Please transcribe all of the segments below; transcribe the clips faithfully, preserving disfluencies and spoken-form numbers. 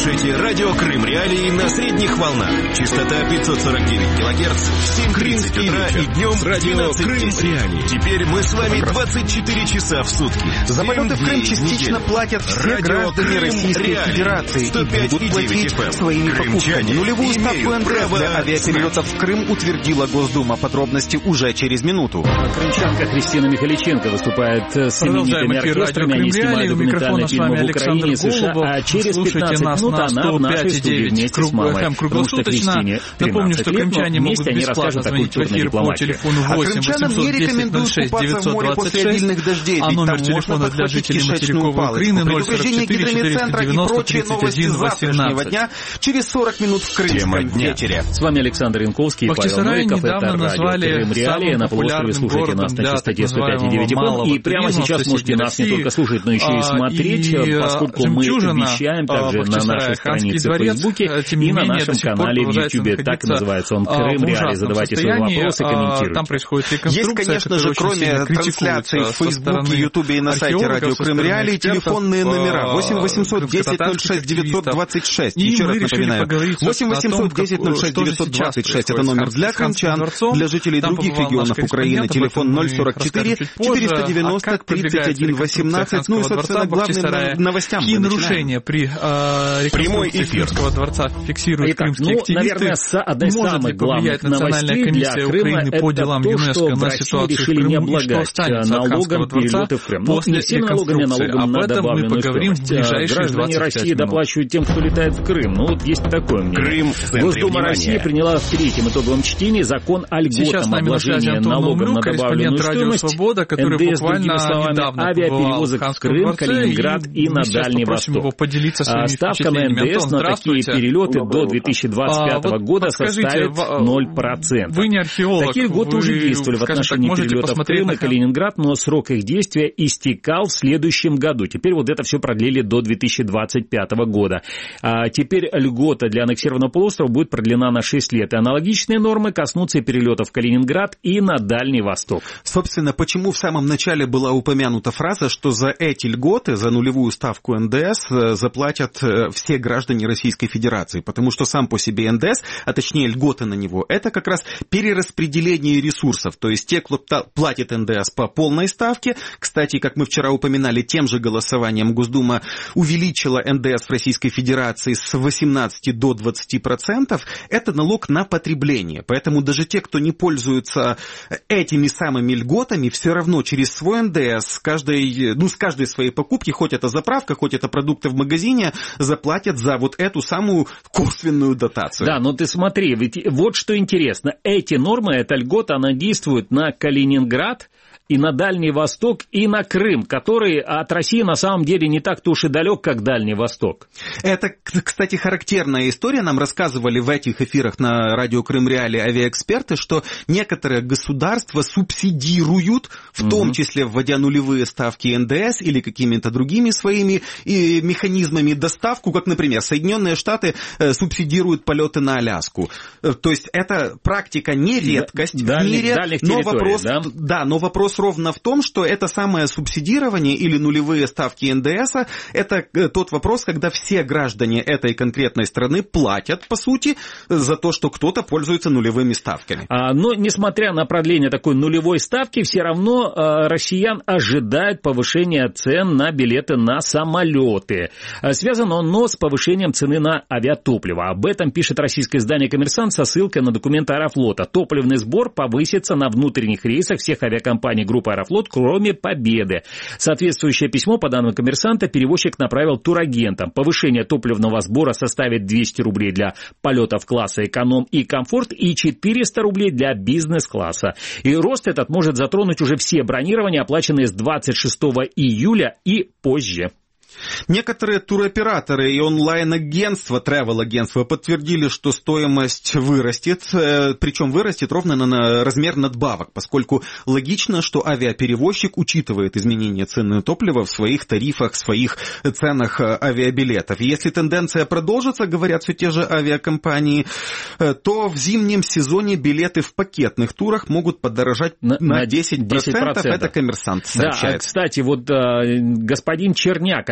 слушаете радио Крым Реалии на средних волнах. Частота пятьсот сорок девять килогерц в семь тридцать утра и днем радио Крым Реалии. Теперь мы с вами двадцать четыре часа в сутки. За полеты в Крым частично платят все граждане Российской Федерации и будут платить своими покупками. Нулевую ставку эн дэ эс для авиаперелетов в Крым утвердила Госдума. Подробности уже через минуту. Крымчанка Кристина Михаличенко выступает с именитыми оркестрами. Они снимают документальные фильмы в Украине и США, а через пятнадцать минут она в нашей студии вместе с мамой. Потому что Кристине тринадцать лет, но вместе они расскажут о культурной дипломатии. А крымчанам не рекомендуют купаться в море после обильных дождей, ведь там можно подхватить кишечную палочку. Предупреждение гидромедцентра и прочие новости завтрашнего дня через сорок минут в Крымском вечере. С вами Александр Янковский и Павел Новиков. Это радио Крым Реалии. На полуострове слушайте нас на частоте сто пять и девять эф эм. И прямо сейчас можете нас не только слушать, но еще и смотреть, поскольку мы вещаем также на нашей странице в Фейсбуке и на нашем канале в Ютубе. Так и называется он «Крым Реалии». Задавайте свои вопросы, комментируйте. Там происходит реконструкция. Есть, конечно же, кроме трансляций в Фейсбуке, Ютубе и на сайте радио Крым Реалии, телефонные номера восемь восемьсот десять ноль шесть девятьсот двадцать шесть. Еще раз напоминаю, восемь восемьсот десять ноль шесть девятьсот двадцать шесть. Это номер для крымчан, для жителей других регионов Украины. Телефон ноль сорок четыре четыреста девяносто тридцать один восемнадцать. Ну и, собственно, главным новостям. Какие нарушения при реконструкции Крымского дворца фиксируют крымские активисты? Одна из самых главных новостей для Крыма – это то, что в России решили не облагать налогом перелеты в Крым. Но не все налогами, а налогом на добавленную стоимость. Граждане России доплачивают тем, кто летает в Крым. Ну вот есть такое мнение. Госдума России приняла в третьем итоговом чтении закон о льготном обложении налогом на добавленную стоимость эн дэ эс, другими словами, авиаперевозок в Крым, Калининград и на Дальний Восток. Ставка на эн дэ эс на такие перелеты до две тысячи двадцать пятого года составит ноль процентов. Вы не археолог. Такие льготы уже действовали в отношении перелетов в Крым и Калининград, но срок их действия истекал в следующем году. Теперь вот это все продлили до две тысячи двадцать пятого года. А теперь льгота для аннексированного полуострова будет продлена на шесть лет. И аналогичные нормы коснутся и перелетов в Калининград и на Дальний Восток. Собственно, почему в самом начале была упомянута фраза, что за эти льготы, за нулевую ставку эн дэ эс заплатят все граждане Российской Федерации? Потому что сам по себе эн дэ эс, а точнее льготы на него, это как раз перераспределение ресурсов. То есть те, кто платит эн дэ эс по полной ставке, кстати, как мы вчера упоминали, тем же голосованием Госдума увеличила эн дэ эс в Российской Федерации с восемнадцати до двадцати процентов, это налог на потребление. Поэтому даже те, кто не пользуется этими самыми льготами, все равно через свой эн дэ эс с каждой, ну, с каждой своей покупки, хоть это заправка, хоть это продукты в магазине, заплатят за вот эту самую косвенную дотацию. Да, но ты смотри, ведь вот что интересно. Эти нормы, эта льгота, она действует на Калининград, и на Дальний Восток, и на Крым, который от России на самом деле не так-то уж и далек, как Дальний Восток. Это, кстати, характерная история. Нам рассказывали в этих эфирах на радио Крым Реалии авиаэксперты, что некоторые государства субсидируют, в угу. том числе вводя нулевые ставки эн дэ эс или какими-то другими своими и механизмами доставку, как, например, Соединенные Штаты субсидируют полеты на Аляску. То есть это практика не редкость Даль... в мире, но вопрос, да? Да, но вопрос ровно в том, что это самое субсидирование или нулевые ставки эн дэ эс, это тот вопрос, когда все граждане этой конкретной страны платят, по сути, за то, что кто-то пользуется нулевыми ставками. А, но, несмотря на продление такой нулевой ставки, все равно а, россиян ожидает повышение цен на билеты на самолеты. А, связано оно с повышением цены на авиатопливо. Об этом пишет российское издание «Коммерсант» со ссылкой на документы Аэрофлота. Топливный сбор повысится на внутренних рейсах всех авиакомпаний группы «Аэрофлот», кроме «Победы». Соответствующее письмо, по данным «Коммерсанта», перевозчик направил турагентам. Повышение топливного сбора составит двести рублей для полетов класса эконом и комфорт и четыреста рублей для бизнес-класса. И рост этот может затронуть уже все бронирования, оплаченные с двадцать шестого июля и позже. Некоторые туроператоры и онлайн-агентства, travel-агентства подтвердили, что стоимость вырастет, причем вырастет ровно на размер надбавок, поскольку логично, что авиаперевозчик учитывает изменение цен на топливо в своих тарифах, в своих ценах авиабилетов. И если тенденция продолжится, говорят все те же авиакомпании, то в зимнем сезоне билеты в пакетных турах могут подорожать на, на десять процентов. десять процентов. Это «Коммерсант» сообщает. Да, кстати, вот господин Черняк,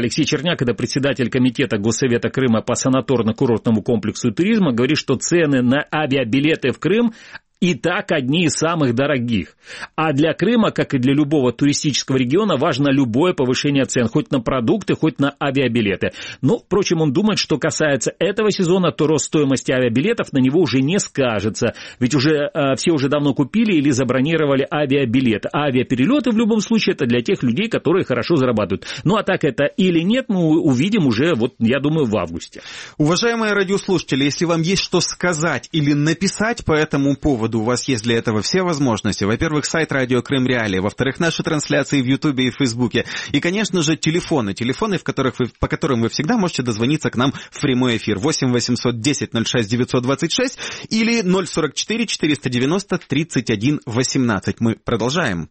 Алексей Черняк, это председатель комитета Госсовета Крыма по санаторно-курортному комплексу и туризма, говорит, что цены на авиабилеты в Крым и так одни из самых дорогих. А для Крыма, как и для любого туристического региона, важно любое повышение цен, хоть на продукты, хоть на авиабилеты. Но, впрочем, он думает, что касается этого сезона, то рост стоимости авиабилетов на него уже не скажется. Ведь уже э, все уже давно купили или забронировали авиабилеты. А авиаперелеты в любом случае это для тех людей, которые хорошо зарабатывают. Ну а так это или нет, мы увидим уже, вот я думаю, в августе. Уважаемые радиослушатели, если вам есть что сказать или написать по этому поводу, у вас есть для этого все возможности. Во-первых, сайт Радио Крым Реалии, во-вторых, наши трансляции в Ютубе и в Фейсбуке, и, конечно же, телефоны, телефоны, в которых вы, по которым вы всегда можете дозвониться к нам в прямой эфир. восемь восемьсот десять ноль шесть девятьсот двадцать шесть или ноль сорок четыре четыреста девяносто тридцать один восемнадцать. Мы продолжаем.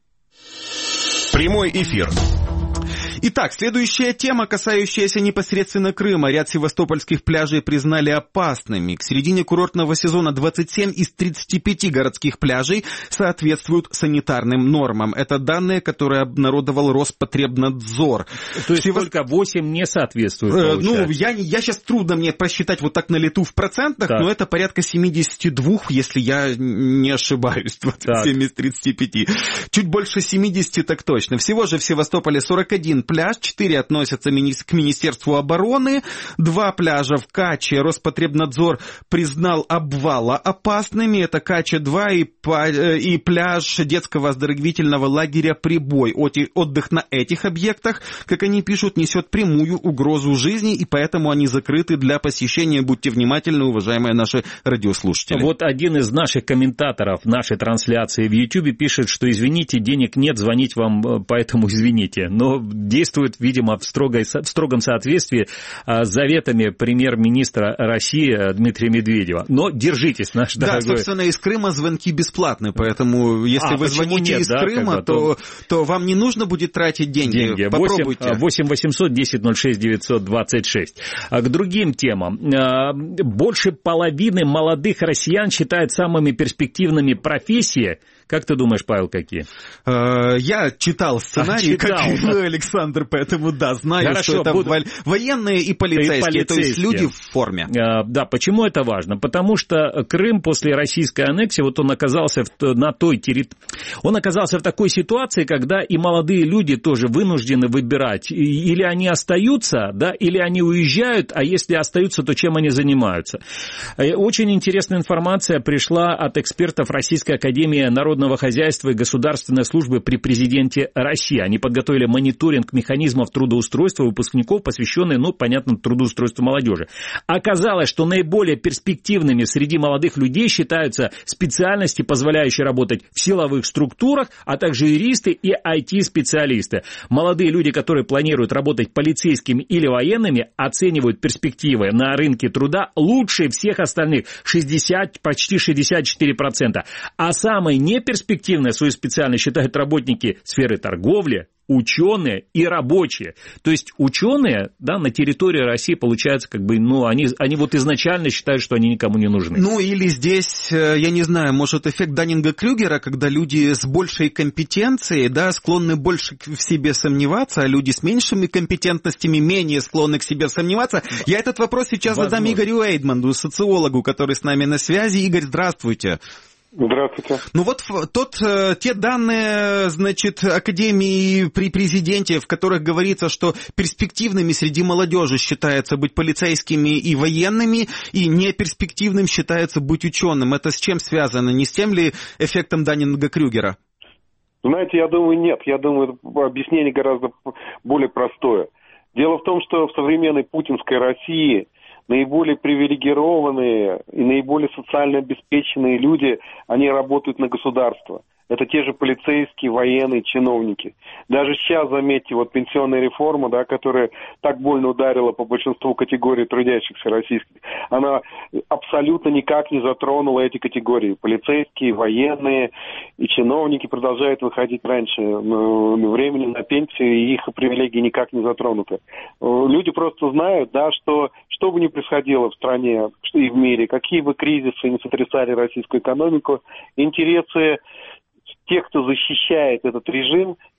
Прямой эфир. Итак, следующая тема, касающаяся непосредственно Крыма. Ряд севастопольских пляжей признали опасными. К середине курортного сезона двадцать семь из тридцати пяти городских пляжей соответствуют санитарным нормам. Это данные, которые обнародовал Роспотребнадзор. То есть Севаст... только восемь не соответствует, получается? Ну, я, я сейчас трудно мне просчитать вот так на лету в процентах, так. но это порядка семьдесят два, если я не ошибаюсь, двадцать семь из тридцати пяти. Чуть больше семидесяти, так точно. Всего же в Севастополе сорок один пляж, четыре относятся к Министерству обороны, два пляжа в Каче Роспотребнадзор признал обвала опасными, это Кача два и, и пляж детского оздоровительного лагеря Прибой. Отдых на этих объектах, как они пишут, несет прямую угрозу жизни, и поэтому они закрыты для посещения. Будьте внимательны, уважаемые наши радиослушатели. Вот один из наших комментаторов нашей трансляции в Ютьюбе пишет, что извините, денег нет, звонить вам, поэтому извините, но действует, видимо, в, строгой, в строгом соответствии с заветами премьер-министра России Дмитрия Медведева. Но держитесь, наш да, дорогой... Да, собственно, из Крыма звонки бесплатны, поэтому если а, вы звоните нет, из да, Крыма, то, то вам не нужно будет тратить деньги. деньги. Попробуйте. восемь восемьсот десять ноль шесть девятьсот двадцать шесть. К другим темам. Больше половины молодых россиян считают самыми перспективными профессии. Как ты думаешь, Павел, какие? Я читал сценарий, а, читал, как да. Александр, поэтому да, знаю, Хорошо, что это буду... военные и полицейские, и полицейские, то есть люди в форме. А, да, почему это важно? Потому что Крым после российской аннексии, вот он оказался в, на той территории, он оказался в такой ситуации, когда и молодые люди тоже вынуждены выбирать, или они остаются, да, или они уезжают, а если остаются, то чем они занимаются? Очень интересная информация пришла от экспертов Российской академии народного хозяйства и государственной службы при президенте России. Они подготовили мониторинг механизмов трудоустройства выпускников, посвященный, ну, понятно, трудоустройству молодежи. Оказалось, что наиболее перспективными среди молодых людей считаются специальности, позволяющие работать в силовых структурах, а также юристы и ай ти-специалисты. Молодые люди, которые планируют работать полицейскими или военными, оценивают перспективы на рынке труда лучше всех остальных, шестьдесят, почти шестьдесят четыре процента. А самые не перспективные свою специальность считают работники сферы торговли, ученые и рабочие. То есть ученые, да, на территории России, получается, как бы, ну, они, они вот изначально считают, что они никому не нужны. Ну, или здесь, я не знаю, может, эффект Даннинга-Крюгера, когда люди с большей компетенцией, да, склонны больше в себе сомневаться, а люди с меньшими компетентностями менее склонны к себе сомневаться. Я этот вопрос сейчас Возможно. задам Игорю Эйдманду, социологу, который с нами на связи. Игорь, здравствуйте. Здравствуйте. Ну вот тот, те данные, значит, Академии при президенте, в которых говорится, что перспективными среди молодежи считается быть полицейскими и военными, и неперспективным считается быть ученым. Это с чем связано? Не с тем ли эффектом Даннинга-Крюгера? Знаете, я думаю, нет. Я думаю, объяснение гораздо более простое. Дело в том, что в современной путинской России наиболее привилегированные и наиболее социально обеспеченные люди, они работают на государство. Это те же полицейские, военные, чиновники. Даже сейчас, заметьте, вот пенсионная реформа, да, которая так больно ударила по большинству категорий трудящихся российских, она абсолютно никак не затронула эти категории. Полицейские, военные и чиновники продолжают выходить раньше времени на пенсию, и их привилегии никак не затронуты. Люди просто знают, да, что что бы ни происходило в стране и в мире, какие бы кризисы ни сотрясали российскую экономику, интересы тех, кто защищает этот режим,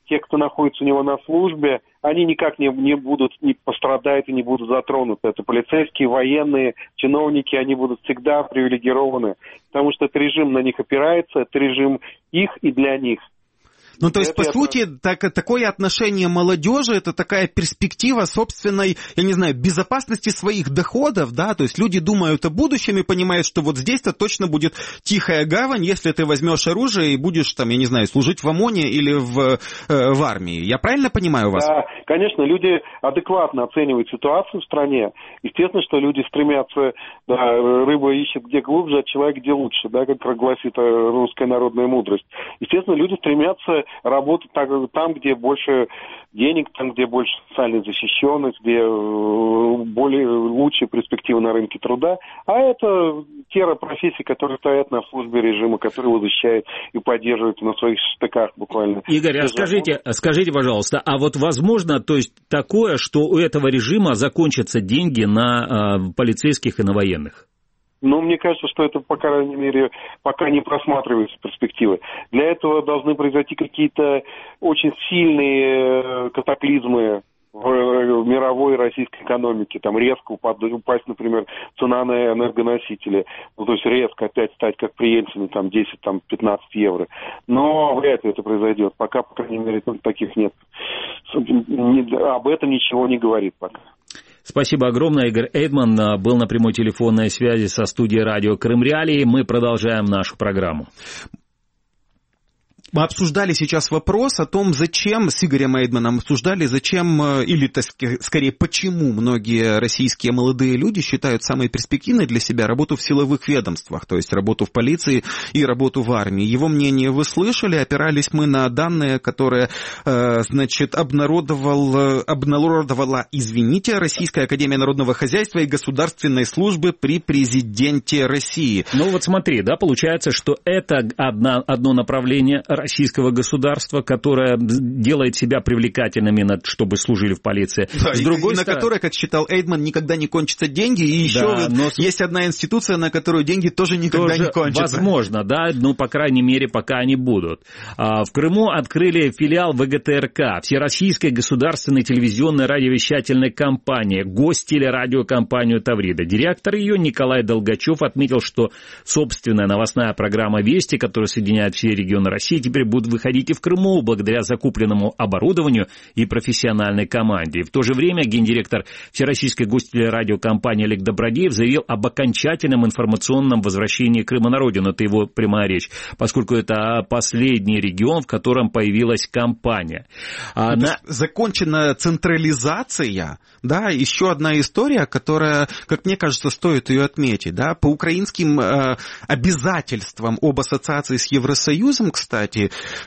те, кто находится у него на службе, они никак не, не будут, не пострадают и не будут затронуты. Это полицейские, военные, чиновники, они будут всегда привилегированы, потому что этот режим на них опирается, это режим их и для них. Ну, то есть, это по сути, так, такое отношение молодежи, это такая перспектива собственной, я не знаю, безопасности своих доходов, да, то есть люди думают о будущем и понимают, что вот здесь-то точно будет тихая гавань, если ты возьмешь оружие и будешь, там, я не знаю, служить в ОМОНе или в, э, в армии. Я правильно понимаю вас? Да, конечно, люди адекватно оценивают ситуацию в стране. Естественно, что люди стремятся, да, рыба ищет где глубже, а человек где лучше, да, как гласит русская народная мудрость. Естественно, люди стремятся работать там, где больше денег, там, где больше социальной защищенность, где более лучшие перспективы на рынке труда. А это те профессии, которые стоят на службе режима, которые его защищают и поддерживают на своих штыках буквально. Игорь, а скажите, скажите, пожалуйста, а вот возможно, то есть такое, что у этого режима закончатся деньги на э, полицейских и на военных? Ну, мне кажется, что это, по крайней мере, пока не просматриваются перспективы. Для этого должны произойти какие-то очень сильные катаклизмы в, в мировой российской экономике. Там резко упасть, упасть, например, цена на энергоносители. Ну, то есть резко опять стать, как при Ельцине, там десять-пятнадцать евро. Но вряд ли это произойдет. Пока, по крайней мере, таких нет. Об этом ничего не говорит пока. Спасибо огромное. Игорь Эйдман был на прямой телефонной связи со студией радио Крым Реалии. Мы продолжаем нашу программу. Мы обсуждали сейчас вопрос о том, зачем, с Игорем Эйдманом обсуждали, зачем, или, так, скорее, почему многие российские молодые люди считают самой перспективной для себя работу в силовых ведомствах, то есть работу в полиции и работу в армии. Его мнение вы слышали, опирались мы на данные, которые, значит, обнародовал, обнародовала, извините, Российская академия народного хозяйства и государственной службы при президенте России. Ну вот смотри, да, получается, что это одна, одно направление российского государства, которое делает себя привлекательными, чтобы служили в полиции. Да, с другой и, стороны... на которой, как считал Эйдман, никогда не кончатся деньги, и еще да, но... есть одна институция, на которую деньги тоже никогда тоже не кончатся. Возможно, да, ну, по крайней мере, пока они будут. В Крыму открыли филиал ВГТРК, Всероссийской государственной телевизионной радиовещательной компании, гостелерадиокомпанию «Таврида». Директор ее Николай Долгачев отметил, что собственная новостная программа «Вести», которая соединяет все регионы России, теперь будут выходить и в Крыму благодаря закупленному оборудованию и профессиональной команде. И в то же время гендиректор Всероссийской гостелерадиокомпании Олег Добродеев заявил об окончательном информационном возвращении Крыма на родину. Это его прямая речь, поскольку это последний регион, в котором появилась компания. А на... Закончена централизация, да, еще одна история, которая, как мне кажется, стоит ее отметить, да, по украинским э, обязательствам об ассоциации с Евросоюзом, кстати,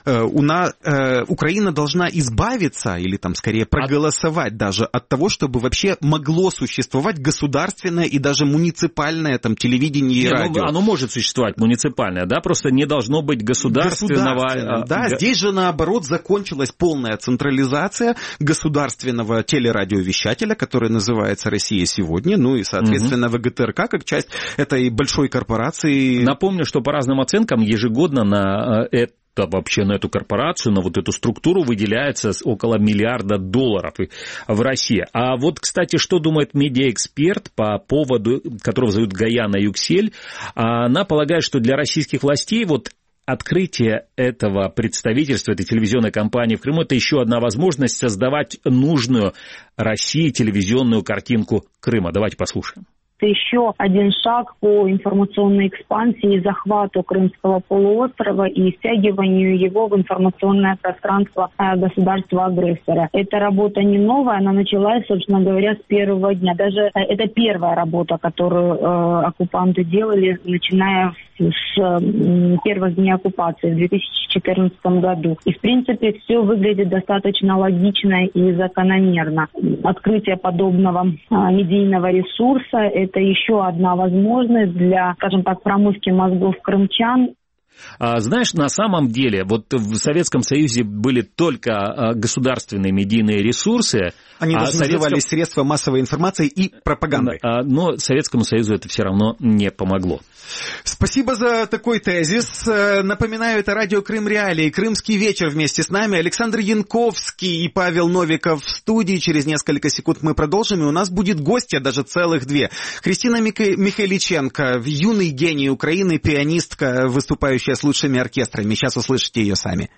у нас, э, Украина должна избавиться, или там скорее проголосовать даже от того, чтобы вообще могло существовать государственное и даже муниципальное там телевидение и не, радио. Ну, оно может существовать, муниципальное, да, просто не должно быть государственного. Да, г... здесь же наоборот закончилась полная централизация государственного телерадиовещателя, который называется «Россия сегодня», ну и, соответственно, угу. ВГТРК как часть этой большой корпорации. Напомню, что по разным оценкам ежегодно на это вообще на эту корпорацию, на вот эту структуру выделяется около миллиарда долларов в России. А вот, кстати, что думает медиаэксперт по поводу, которого зовут Гаяна Юксель, она полагает, что для российских властей вот открытие этого представительства, этой телевизионной компании в Крыму, это еще одна возможность создавать нужную России телевизионную картинку Крыма. Давайте послушаем. Это еще один шаг по информационной экспансии и захвату Крымского полуострова и стягиванию его в информационное пространство государства-агрессора. Эта работа не новая, она началась, собственно говоря, с первого дня. Даже это первая работа, которую э, оккупанты делали, начиная с э, первых дней оккупации в две тысячи четырнадцатом году. И, в принципе, все выглядит достаточно логично и закономерно. Открытие подобного э, медийного ресурса – это еще одна возможность для, скажем так, промывки мозгов крымчан. А, знаешь, на самом деле, вот в Советском Союзе были только государственные медийные ресурсы. Они а даже Советском... назывались средства массовой информации и пропаганды. Но Советскому Союзу это все равно не помогло. Спасибо за такой тезис. Напоминаю, это радио Крым Реалии, Крымский вечер вместе с нами. Александр Янковский и Павел Новиков в студии. Через несколько секунд мы продолжим, и у нас будет гостья, даже целых две. Христина Миха... Михайличенко, юный гений Украины, пианистка, выступающая с лучшими оркестрами. Сейчас услышите ее сами.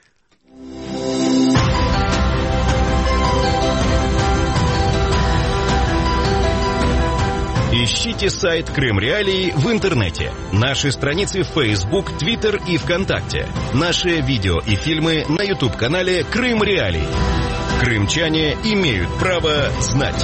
Ищите сайт Крым Реалии в интернете. Наши страницы в Facebook, Twitter и ВКонтакте. Наши видео и фильмы на YouTube-канале Крым Реалии. Крымчане имеют право знать.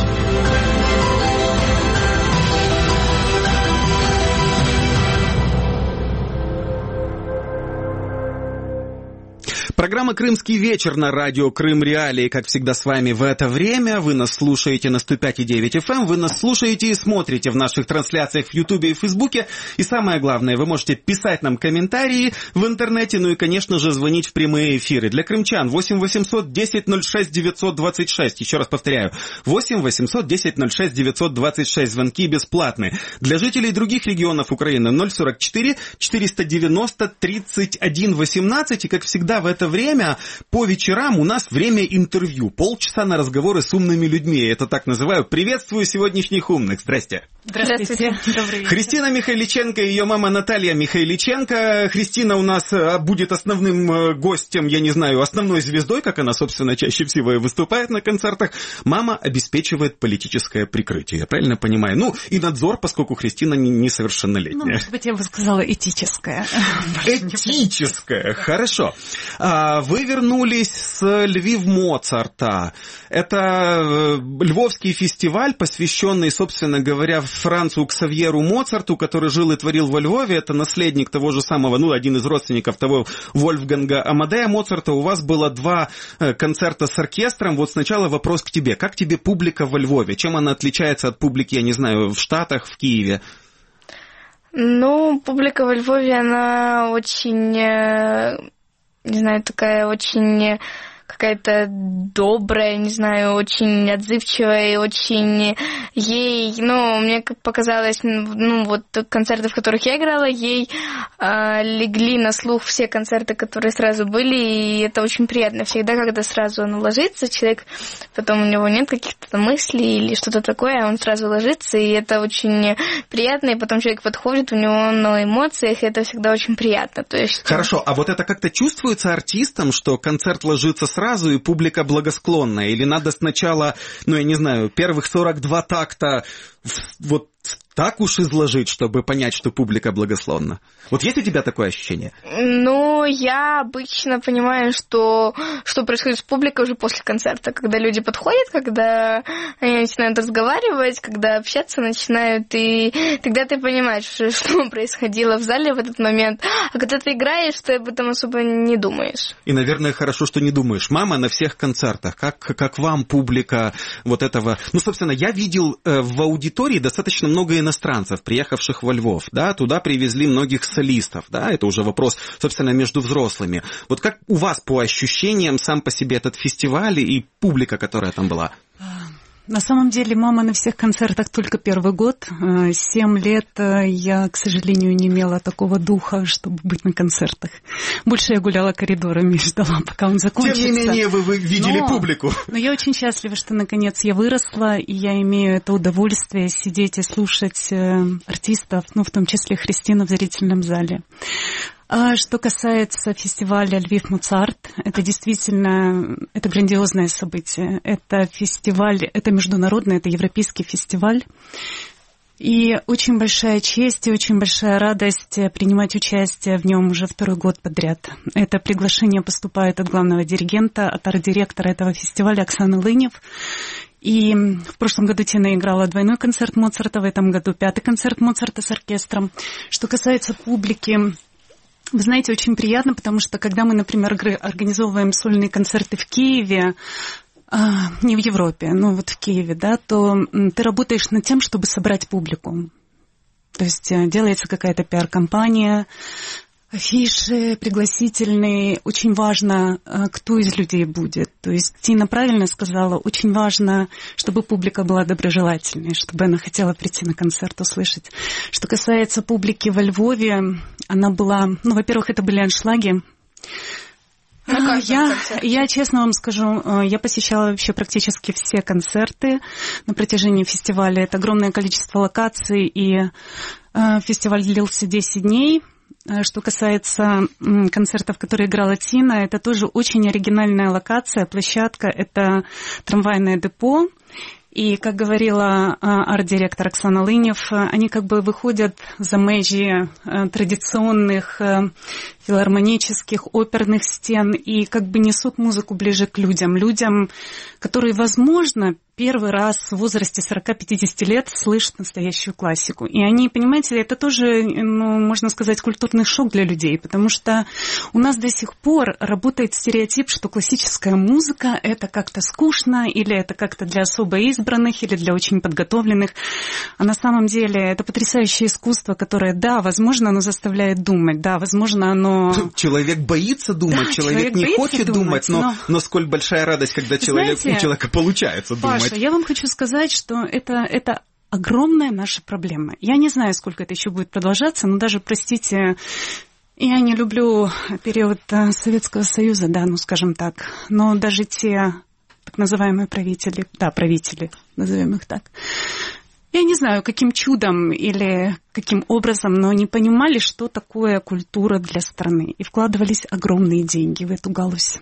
Программа «Крымский вечер» на радио Крым Реалии, как всегда, с вами в это время. Вы нас слушаете на сто пять и девять эф эм, вы нас слушаете и смотрите в наших трансляциях в Ютубе и в Фейсбуке. И самое главное, вы можете писать нам комментарии в интернете, ну и, конечно же, звонить в прямые эфиры. Для крымчан восемь восемьсот десять ноль шесть девятьсот двадцать шесть. Еще раз повторяю, восемь восемьсот десять ноль шесть девятьсот двадцать шесть. Звонки бесплатные. Для жителей других регионов Украины ноль сорок четыре четыреста девяносто тридцать один восемнадцать. И, как всегда, в это время по вечерам у нас время интервью. Полчаса на разговоры с умными людьми. Я это так называю. Приветствую сегодняшних умных. Здрасте. Здравствуйте. Добрый вечер. Христина Михайличенко и ее мама Наталья Михайличенко. Христина у нас будет основным гостем, я не знаю, основной звездой, как она, собственно, чаще всего и выступает на концертах. Мама обеспечивает политическое прикрытие. Я правильно понимаю? Ну, и надзор, поскольку Христина несовершеннолетняя. Ну, может быть, я бы сказала этическое. Этическое. Хорошо. Вы вернулись с Львив Моцарта. Это львовский фестиваль, посвященный, собственно говоря, Францу Ксавьеру Моцарту, который жил и творил во Львове. Это наследник того же самого, ну, один из родственников того Вольфганга Амадея Моцарта. У вас было два концерта с оркестром. Вот сначала вопрос к тебе. Как тебе публика во Львове? Чем она отличается от публики, я не знаю, в Штатах, в Киеве? Ну, публика во Львове, она очень... не знаю, такая очень какая-то добрая, не знаю, очень отзывчивая и очень ей, ну, мне показалось, ну, вот концерты, в которых я играла, ей э, легли на слух все концерты, которые сразу были, и это очень приятно. Всегда, когда сразу он ложится, человек, потом у него нет каких-то мыслей или что-то такое, а он сразу ложится, и это очень приятно, и потом человек подходит, у него на эмоциях, и это всегда очень приятно. То есть... Хорошо, а вот это как-то чувствуется артистам, что концерт ложится сразу, и публика благосклонная? Или надо сначала, ну, я не знаю, первых сорок два такта вот так уж изложить, чтобы понять, что публика благосклонна? Вот есть у тебя такое ощущение? Ну, я обычно понимаю, что, что происходит с публикой уже после концерта, когда люди подходят, когда они начинают разговаривать, когда общаться начинают, и тогда ты понимаешь, что происходило в зале в этот момент. А когда ты играешь, ты об этом особо не думаешь. И, наверное, хорошо, что не думаешь. Мама на всех концертах, как, как вам публика вот этого... Ну, собственно, я видел э, в аудитории достаточно много иностранцев, приехавших во Львов, да, туда привезли многих солистов, да, это уже вопрос, собственно, между взрослыми. Вот как у вас по ощущениям сам по себе этот фестиваль и публика, которая там была? На самом деле, мама на всех концертах только первый год. Семь лет я, к сожалению, не имела такого духа, чтобы быть на концертах. Больше я гуляла коридорами и ждала, пока он закончится. Тем не менее, вы, вы видели но, публику. Но я очень счастлива, что, наконец, я выросла, и я имею это удовольствие сидеть и слушать артистов, ну, в том числе Христину в зрительном зале. А что касается фестиваля «Львив Моцарт», это действительно, это грандиозное событие. Это фестиваль, это международный, это европейский фестиваль. И очень большая честь и очень большая радость принимать участие в нем уже второй год подряд. Это приглашение поступает от главного диригента, от арт-директора этого фестиваля Оксаны Лынев. И в прошлом году Тина играла двойной концерт Моцарта, в этом году пятый концерт Моцарта с оркестром. Что касается публики, вы знаете, очень приятно, потому что когда мы, например, организовываем сольные концерты в Киеве, не в Европе, но вот в Киеве, да, то ты работаешь над тем, чтобы собрать публику. То есть делается какая-то пиар-компания, Афиши, пригласительные. Очень важно, кто из людей будет. То есть Тина правильно сказала, очень важно, чтобы публика была доброжелательной, чтобы она хотела прийти на концерт, услышать. Что касается публики во Львове, она была... Ну, во-первых, это были аншлаги. Я, я, честно вам скажу, я посещала вообще практически все концерты на протяжении фестиваля. Это огромное количество локаций, и фестиваль длился десять дней. Что касается концертов, которые играла Тина, это тоже очень оригинальная локация, площадка, это трамвайное депо. И, как говорила арт-директор Оксана Лынев, они как бы выходят за межи традиционных филармонических, оперных стен и как бы несут музыку ближе к людям. Людям, которые, возможно, первый раз в возрасте сорок-пятьдесят лет слышат настоящую классику. И они, понимаете, это тоже, ну, можно сказать, культурный шок для людей, потому что у нас до сих пор работает стереотип, что классическая музыка – это как-то скучно, или это как-то для особо избранных, или для очень подготовленных. А на самом деле это потрясающее искусство, которое, да, возможно, оно заставляет думать, да, возможно, оно... Человек боится думать, да, человек, человек не хочет думать, но, но... но сколь большая радость, когда человек, знаете, у человека получается думать. Паша, я вам хочу сказать, что это, это огромная наша проблема. Я не знаю, сколько это еще будет продолжаться, но даже, простите, я не люблю период Советского Союза, да, ну, скажем так, но даже те так называемые правители, да, правители, назовем их так, я не знаю, каким чудом или каким образом, но они понимали, что такое культура для страны, и вкладывались огромные деньги в эту галузь.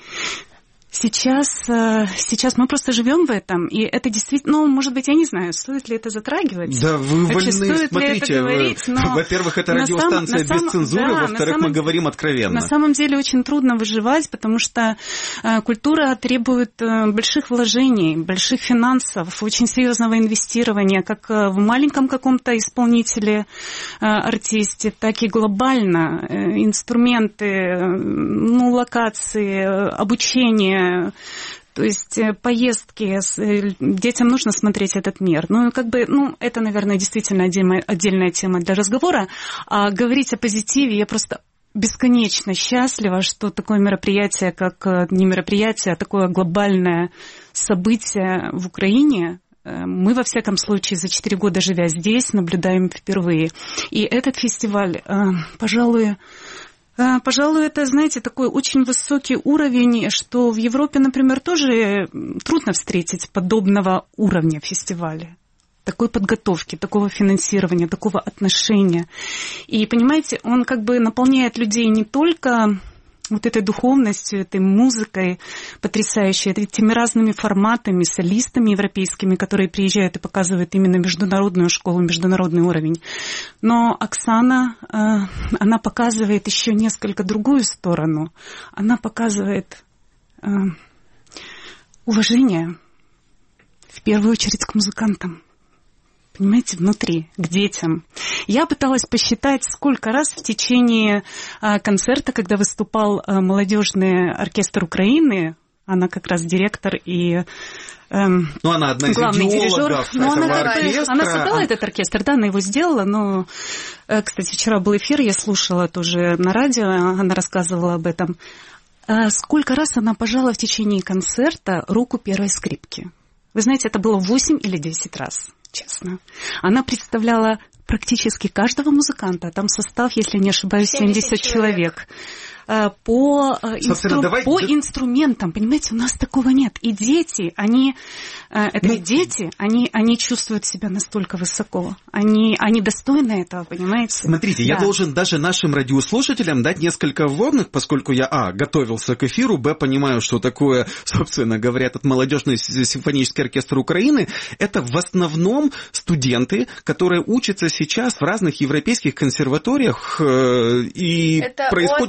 Сейчас, сейчас мы просто живем в этом, и это действительно, ну, может быть, я не знаю, стоит ли это затрагивать. Да, вы вольны, смотрите, говорить, но во-первых, это радиостанция сам, без цензуры, да, во-вторых, самом, мы говорим откровенно. На самом деле очень трудно выживать, потому что э, культура требует э, больших вложений, больших финансов, очень серьезного инвестирования, как в маленьком каком-то исполнителе, э, артисте, так и глобально. Э, инструменты, э, ну, локации, э, обучение. То есть поездки, детям нужно смотреть этот мир. Ну, как бы, ну, это, наверное, действительно отдельная, отдельная тема для разговора. А говорить о позитиве я просто бесконечно счастлива, что такое мероприятие, как не мероприятие, а такое глобальное событие в Украине, мы, во всяком случае, за четыре года живя здесь, наблюдаем впервые. И этот фестиваль, пожалуй, Пожалуй, это, знаете, такой очень высокий уровень, что в Европе, например, тоже трудно встретить подобного уровня фестиваля. Такой подготовки, такого финансирования, такого отношения. И, понимаете, он как бы наполняет людей не только вот этой духовностью, этой музыкой потрясающей, этими разными форматами, солистами европейскими, которые приезжают и показывают именно международную школу, международный уровень. Но Оксана, она показывает еще несколько другую сторону. Она показывает уважение, в первую очередь, к музыкантам. Понимаете, внутри, к детям. Я пыталась посчитать, сколько раз в течение а, концерта, когда выступал а, молодежный оркестр Украины, она как раз директор и эм, ну, она одна из главный дирижер. Но она, она создала этот оркестр, да, она его сделала, но, э, кстати, вчера был эфир, я слушала тоже на радио, она рассказывала об этом. А, сколько раз она пожала в течение концерта руку первой скрипки? Вы знаете, это было восемь или десять раз. Честно. Она представляла практически каждого музыканта. Там состав, если не ошибаюсь, семьдесят человек. По, инстру... давай... по инструментам, понимаете, у нас такого нет. И дети, они, это ну... дети, они, они чувствуют себя настолько высоко. Они, они достойны этого, понимаете? Смотрите, да. Я должен даже нашим радиослушателям дать несколько вводных, поскольку я, а, готовился к эфиру, б, понимаю, что такое, собственно говоря, этот молодежный симфонический оркестр Украины. Это в основном студенты, которые учатся сейчас в разных европейских консерваториях и это происходят из Украины.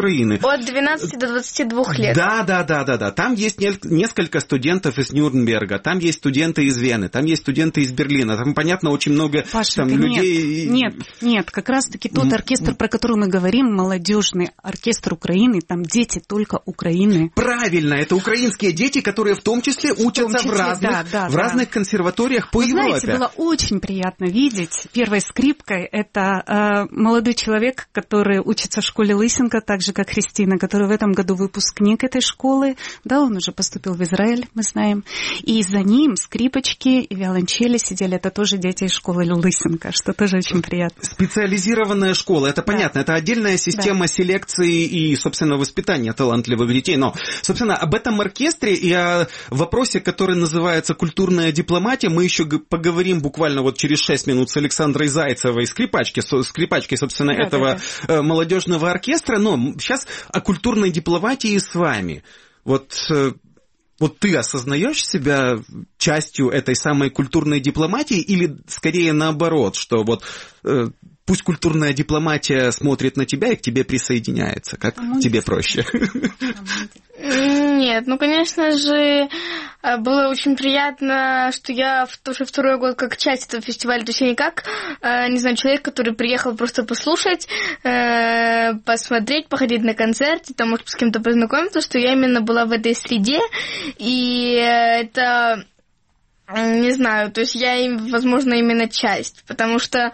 Украины. От двенадцати до двадцати двух лет. Да, да, да, да, да. Там есть несколько студентов из Нюрнберга, там есть студенты из Вены, там есть студенты из Берлина. Там, понятно, очень много Паша, там, людей... Нет, нет, нет, как раз-таки тот оркестр, про который мы говорим, молодежный оркестр Украины, там дети только Украины. Правильно, это украинские дети, которые в том числе учатся в, числе, в разных, да, да, в да. разных консерваториях по Вы Европе. Знаете, было очень приятно видеть. Первой скрипкой это э, молодой человек, который учится в школе Лысенко, так же, как Христина, который в этом году выпускник этой школы. Да, он уже поступил в Израиль, мы знаем. И за ним скрипочки и виолончели сидели. Это тоже дети из школы Лысенко, что тоже очень приятно. Специализированная школа, это понятно. Да. Это отдельная система да. селекции и, собственно, воспитания талантливых детей. Но, собственно, об этом оркестре и о вопросе, который называется «Культурная дипломатия», мы еще поговорим буквально вот через шесть минут с Александрой Зайцевой, скрипачки, скрипачкой, собственно, да, этого да, да. молодежного оркестра. Но сейчас о культурной дипломатии с вами. Вот... Вот ты осознаешь себя частью этой самой культурной дипломатии или скорее наоборот, что вот э, пусть культурная дипломатия смотрит на тебя и к тебе присоединяется, как а тебе проще? Нет, ну, конечно же, было очень приятно, что я уже второй год как часть этого фестиваля, то есть я не как, не знаю, человек, который приехал просто послушать, посмотреть, походить на концерт, там, может, с кем-то познакомиться, что я именно была в этой среде, и это... Не знаю, то есть я, возможно, именно часть, потому что...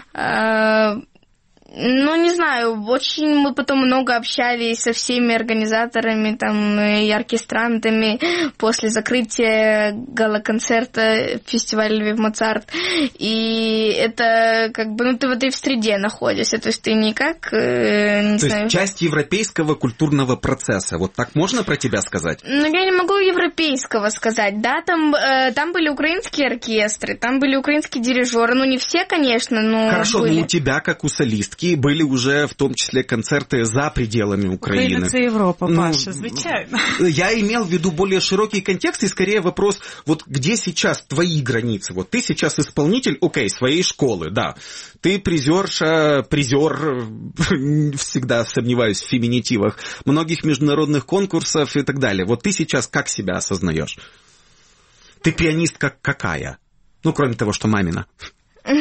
Ну, не знаю, очень мы потом много общались со всеми организаторами там, и оркестрантами после закрытия гала-концерта фестиваля «Львив Моцарт». И это как бы, ну, ты в этой среде находишься, то есть ты никак, не то знаю... есть часть европейского культурного процесса, вот так можно про тебя сказать? Ну, я не могу европейского сказать, да, там, там были украинские оркестры, там были украинские дирижеры, ну, не все, конечно, но Хорошо, были. но у тебя, как у солистки, были уже в том числе концерты за пределами Украины. Украина – Европа, Паша, ну, звичайно. Я имел в виду более широкий контекст и скорее вопрос, вот где сейчас твои границы? Вот ты сейчас исполнитель, окей, своей школы, да. Ты призерша, призер, всегда сомневаюсь в феминитивах, многих международных конкурсов и так далее. Вот ты сейчас как себя осознаешь? Ты пианистка какая? Ну, кроме того, что мамина. Ну,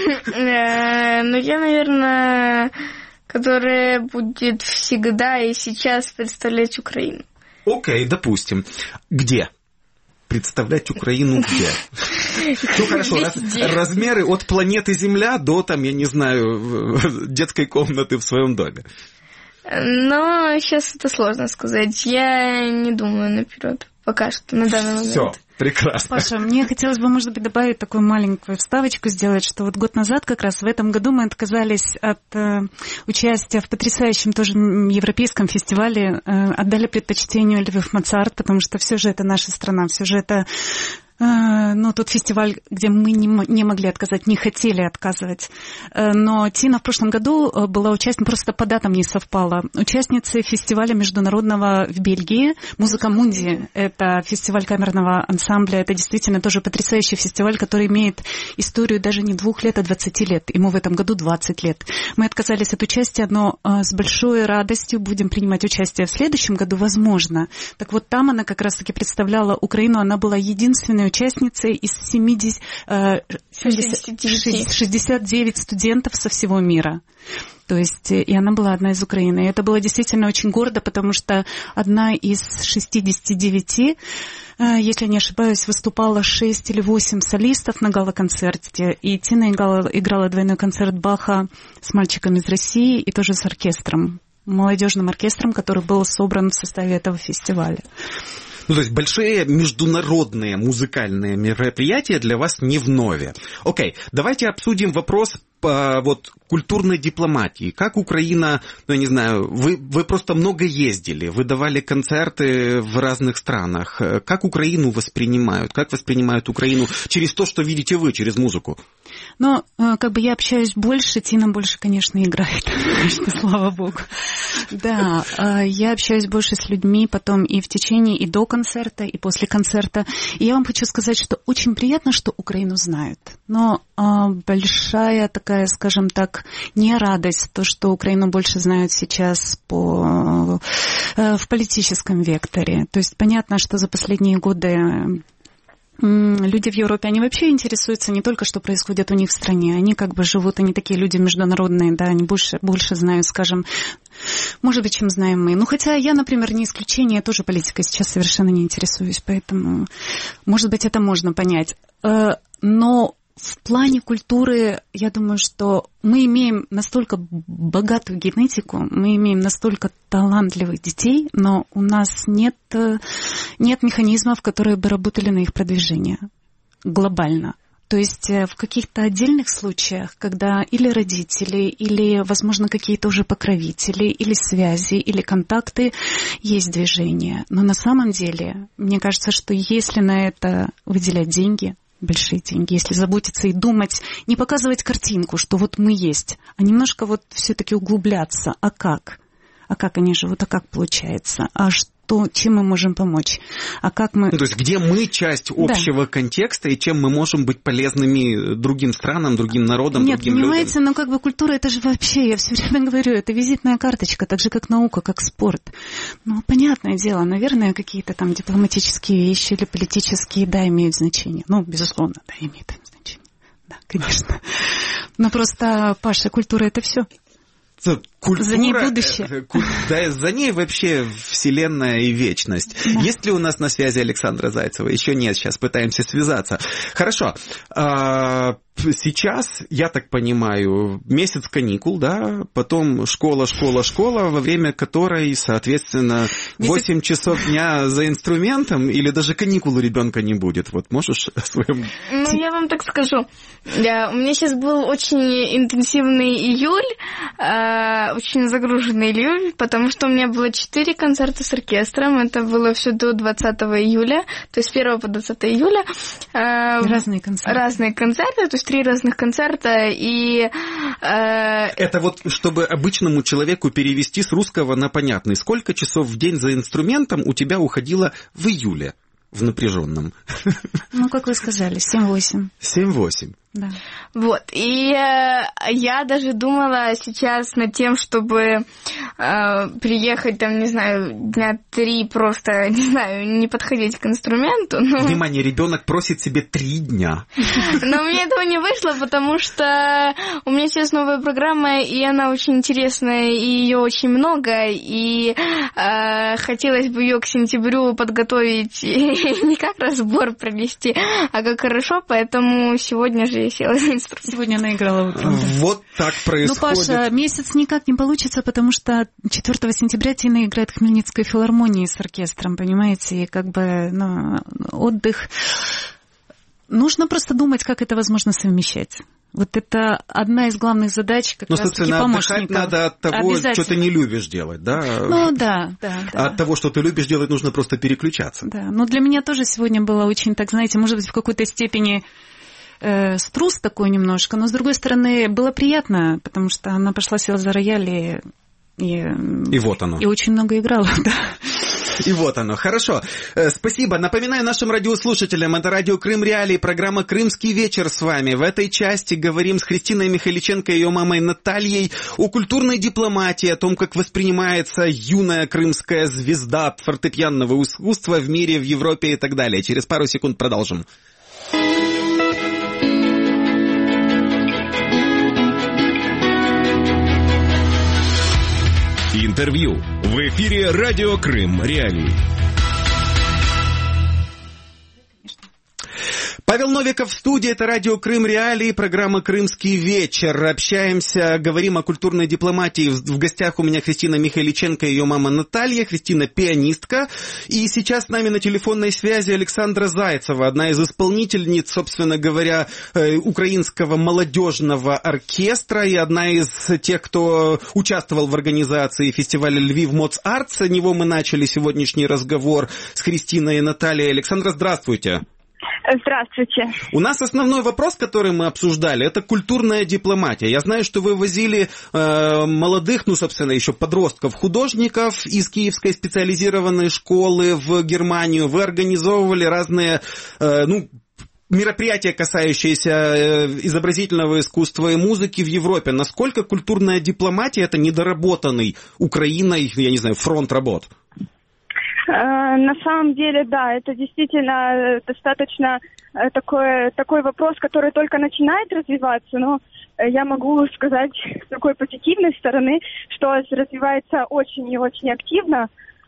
я, наверное, которая будет всегда и сейчас представлять Украину. Окей, допустим. Где? Представлять Украину где? Ну, хорошо, размеры от планеты Земля до, там, я не знаю, детской комнаты в своем доме. Но сейчас это сложно сказать. Я не думаю наперед. Пока что, на данный момент. Все, прекрасно. Паша, мне хотелось бы, может быть, добавить такую маленькую вставочку, сделать, что вот год назад как раз в этом году мы отказались от э, участия в потрясающем тоже европейском фестивале, э, отдали предпочтению Львив Моцарт, потому что все же это наша страна, все же это... Ну, тот фестиваль, где мы не, не могли отказать, не хотели отказывать. Но Тина в прошлом году была участницей, просто по датам не совпало, участницей фестиваля международного в Бельгии «Музыка Мунди». Это фестиваль камерного ансамбля. Это действительно тоже потрясающий фестиваль, который имеет историю даже не двух лет, а двадцати лет. Ему в этом году двадцать лет. Мы отказались от участия, но с большой радостью будем принимать участие в следующем году, возможно. Так вот, там она как раз-таки представляла Украину. Она была единственной участницей из семидесяти, шестидесяти девяти студентов со всего мира. То есть, и она была одна из Украины. И это было действительно очень гордо, потому что одна из шестидесяти девяти, если не ошибаюсь, выступала шесть или восемь солистов на гала-концерте. И Тина играла, играла двойной концерт Баха с мальчиком из России и тоже с оркестром, молодежным оркестром, который был собран в составе этого фестиваля. Ну, то есть большие международные музыкальные мероприятия для вас не вновь. Окей, давайте обсудим вопрос по вот, культурной дипломатии. Как Украина, ну, я не знаю, вы, вы просто много ездили, вы давали концерты в разных странах. Как Украину воспринимают? Как воспринимают Украину через то, что видите вы, через музыку? Ну, как бы я общаюсь больше, Тина больше, конечно, играет, что слава богу. Да, я общаюсь больше с людьми потом и в течение, и до концерта, и после концерта. И я вам хочу сказать, что очень приятно, что Украину знают. Но большая такая такая, скажем так, не радость, то, что Украину больше знают сейчас по, в политическом векторе. То есть понятно, что за последние годы люди в Европе, они вообще интересуются не только, что происходит у них в стране, они как бы живут, они такие люди международные, да, они больше, больше знают, скажем, может быть, чем знаем мы. Ну, хотя я, например, не исключение, я тоже политикой сейчас совершенно не интересуюсь, поэтому, может быть, это можно понять. Но в плане культуры, я думаю, что мы имеем настолько богатую генетику, мы имеем настолько талантливых детей, но у нас нет, нет механизмов, которые бы работали на их продвижение глобально. То есть в каких-то отдельных случаях, когда или родители, или, возможно, какие-то уже покровители, или связи, или контакты, есть движение. Но на самом деле, мне кажется, что если на это выделять деньги, большие деньги, если заботиться и думать, не показывать картинку, что вот мы есть, а немножко вот все-таки углубляться. А как? А как они живут? А как получается? А что, чем мы можем помочь? А как мы... Ну, то есть где мы часть общего да. контекста и чем мы можем быть полезными другим странам, другим народам, Нет, другим понимаете, людям? Ну, как бы культура, это же вообще, я все время говорю, это визитная карточка, так же, как наука, как спорт. Ну, понятное дело, наверное, какие-то там дипломатические вещи или политические, да, имеют значение. Ну, безусловно, да, имеют значение. Да, конечно. Но просто, Паша, культура — это все. Культура, за ней будущее. Да, за ней вообще вселенная и вечность. Да. Есть ли у нас на связи Александра Зайцева? Еще нет, сейчас пытаемся связаться. Хорошо. Сейчас, я так понимаю, месяц каникул, да, потом школа, школа, школа, во время которой, соответственно, восемь часов дня за инструментом, или даже каникулы ребенка не будет. Вот можешь о своем... Ну, я вам так скажу. Я, у меня сейчас был очень интенсивный июль, э, очень загруженный июль, потому что у меня было четыре концерта с оркестром. Это было все до двадцатого июля, то есть с первого по двадцатое июля. Э, разные концерты. Разные концерты, то есть три разных концерта, и... Э... Это вот, чтобы обычному человеку перевести с русского на понятный, сколько часов в день за инструментом у тебя уходило в июле, в напряженном? Ну, как вы сказали, семь-восемь. семь-восемь. Да. Вот, и э, я даже думала сейчас над тем, чтобы э, приехать, там, не знаю, дня три просто, не знаю, не подходить к инструменту. Но... Внимание, ребенок просит себе три дня. Но у меня этого не вышло, потому что у меня сейчас новая программа, и она очень интересная, и ее очень много, и э, хотелось бы ее к сентябрю подготовить не как разбор провести, а как хорошо, поэтому сегодня же я села за инструмент. Сегодня она играла утром. Да. Вот так происходит. Ну, Паша, месяц никак не получится, потому что четвёртого сентября Тина играет в Хмельницкой филармонии с оркестром, понимаете, и как бы, ну, отдых. Нужно просто думать, как это возможно совмещать. Вот это одна из главных задач, как ну, раз-таки помощников. Ну, надо от того, что ты не любишь делать, да? Ну, да, да, да. А от того, что ты любишь делать, нужно просто переключаться. Да, но для меня тоже сегодня было очень, так, знаете, может быть, в какой-то степени э, струсс такой немножко, но, с другой стороны, было приятно, потому что она пошла, села за рояль и... И, и вот оно. И очень много играла, да. И вот оно. Хорошо. Спасибо. Напоминаю нашим радиослушателям, это радио Крым Реалии, программа «Крымский вечер» с вами. В этой части говорим с Христиной Михайличенко и ее мамой Натальей о культурной дипломатии, о том, как воспринимается юная крымская звезда фортепианного искусства в мире, в Европе и так далее. Через пару секунд продолжим. Интервью. В эфире радио Крым Реалии. Павел Новиков в студии, это радио Крым Реалии, программа «Крымский вечер». Общаемся, говорим о культурной дипломатии. В гостях у меня Христина Михайличенко и ее мама Наталья. Христина пианистка. И сейчас с нами на телефонной связи Александра Зайцева, одна из исполнительниц, собственно говоря, украинского молодежного оркестра и одна из тех, кто участвовал в организации фестиваля «Львив Моц Артс». С него мы начали сегодняшний разговор с Христиной и Натальей. Александра, здравствуйте. Здравствуйте. У нас основной вопрос, который мы обсуждали, это культурная дипломатия. Я знаю, что вы возили э, молодых, ну, собственно, еще подростков, художников из Киевской специализированной школы в Германию. Вы организовывали разные, э, ну, мероприятия, касающиеся изобразительного искусства и музыки в Европе, насколько культурная дипломатия — это недоработанный Украиной, я не знаю, фронт работ? На самом деле, да, это действительно достаточно такой, такой вопрос, который только начинает развиваться, но я могу сказать с такой позитивной стороны, что развивается очень и очень активно.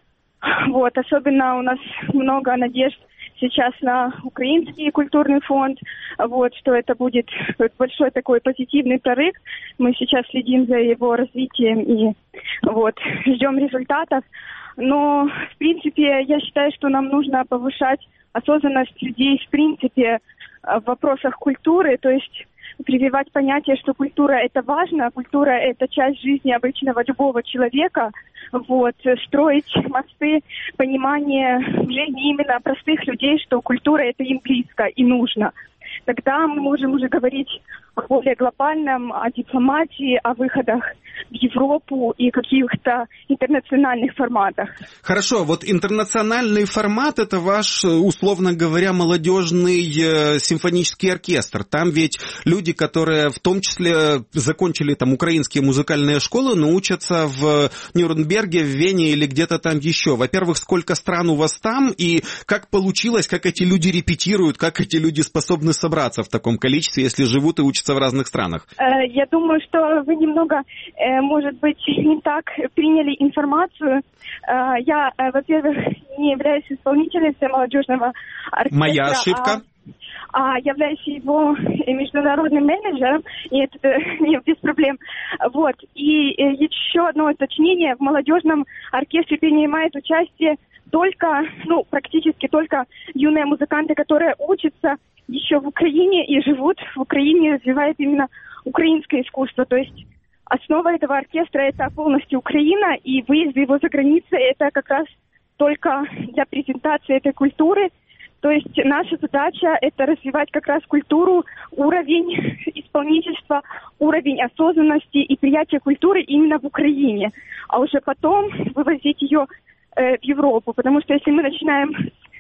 Вот, особенно у нас много надежд сейчас на украинский культурный фонд, вот, что это будет большой такой позитивный прорыв. Мы сейчас следим за его развитием и вот, ждем результатов. Но, в принципе, я считаю, что нам нужно повышать осознанность людей, в принципе, в вопросах культуры, то есть прививать понятие, что культура – это важно, культура – это часть жизни обычного любого человека, вот, строить мосты понимания в жизни именно простых людей, что культура – это им близко и нужно. Тогда мы можем уже говорить о более глобальном, о дипломатии, о выходах в Европу и каких-то интернациональных форматах. Хорошо, вот интернациональный формат — это ваш, условно говоря, молодежный э, симфонический оркестр. Там ведь люди, которые в том числе закончили там украинские музыкальные школы, но учатся в Нюрнберге, в Вене или где-то там еще. Во-первых, сколько стран у вас там и как получилось, как эти люди репетируют, как эти люди способны собраться в таком количестве, если живут и учатся в разных странах? Я думаю, что вы немного, может быть, не так приняли информацию. Я, во-первых, не являюсь исполнительницей молодежного оркестра. Моя ошибка. А, а являюсь его международным менеджером, и это не без проблем. Вот. И еще одно уточнение: в молодежном оркестре принимает участие только, ну, практически только юные музыканты, которые учатся еще в Украине и живут в Украине, развивают именно украинское искусство. То есть основа этого оркестра – это полностью Украина, и выезд его за границей – это как раз только для презентации этой культуры. То есть наша задача – это развивать как раз культуру, уровень исполнительства, уровень осознанности и приятия культуры именно в Украине, а уже потом вывозить ее э, в Европу. Потому что если мы начинаем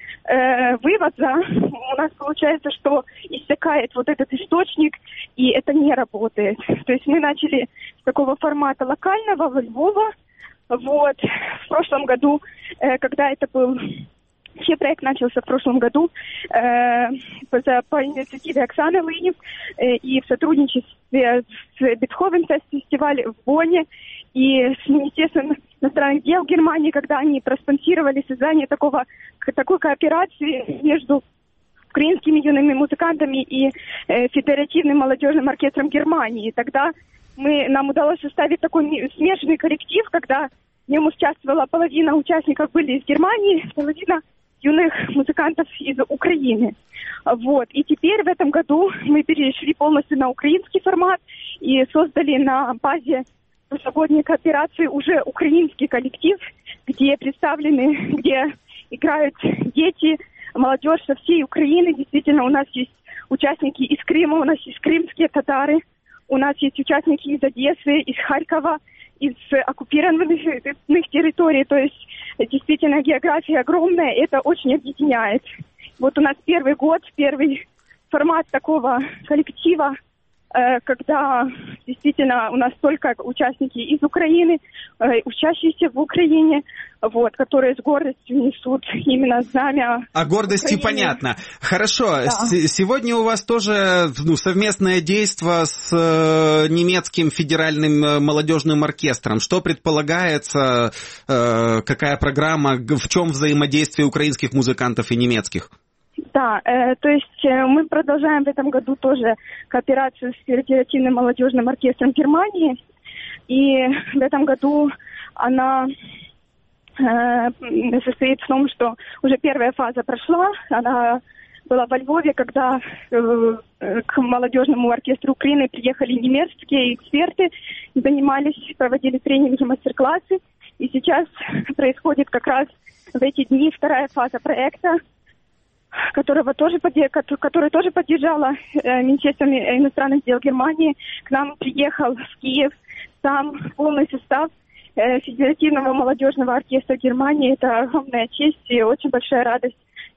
Э, вывода, у нас получается, что иссякает вот этот источник, и это не работает. То есть мы начали с такого формата локального, во Львова. Вот. В прошлом году, э, когда это был... Вообще проект начался в прошлом году э, по, по инициативе Оксаны Лынев э, и в сотрудничестве с Бетховен-фестивалем в Бонне и с Министерством иностранных дел Германии, когда они проспонсировали создание такого, такой кооперации между украинскими юными музыкантами и э, Федеративным молодежным оркестром Германии. Тогда мы, нам удалось составить такой смешанный коллектив, когда в нем участвовала половина участников были из Германии, половина юных музыкантов из Украины. Вот. И теперь в этом году мы перешли полностью на украинский формат и создали на базе прошлогодней кооперации уже украинский коллектив, где представлены, где играют дети, молодежь со всей Украины. Действительно, у нас есть участники из Крыма, у нас есть крымские татары, у нас есть участники из Одессы, из Харькова, из оккупированных территорий. То есть действительно география огромная, это очень объединяет. Вот у нас первый год, первый формат такого коллектива, когда действительно у нас только участники из Украины, учащиеся в Украине, вот, которые с гордостью несут именно знамя. О гордости Украины. Понятно. Хорошо. Да. С- сегодня у вас тоже ну, совместное действие с э, немецким федеральным молодежным оркестром. Что предполагается, э, какая программа, в чем взаимодействие украинских музыкантов и немецких? Да, э, то есть э, мы продолжаем в этом году тоже кооперацию с Федеративным молодежным оркестром Германии. И в этом году она э, состоит в том, что уже первая фаза прошла. Она была во Львове, когда э, к молодежному оркестру Украины приехали немецкие эксперты, занимались, проводили тренинги, мастер-классы. И сейчас происходит как раз в эти дни вторая фаза проекта, которого тоже, который тоже поддержала э, Министерство иностранных дел Германии. К нам приехал в Киев сам полный состав э, Федеративного молодежного оркестра Германии. Это огромная честь и очень большая радость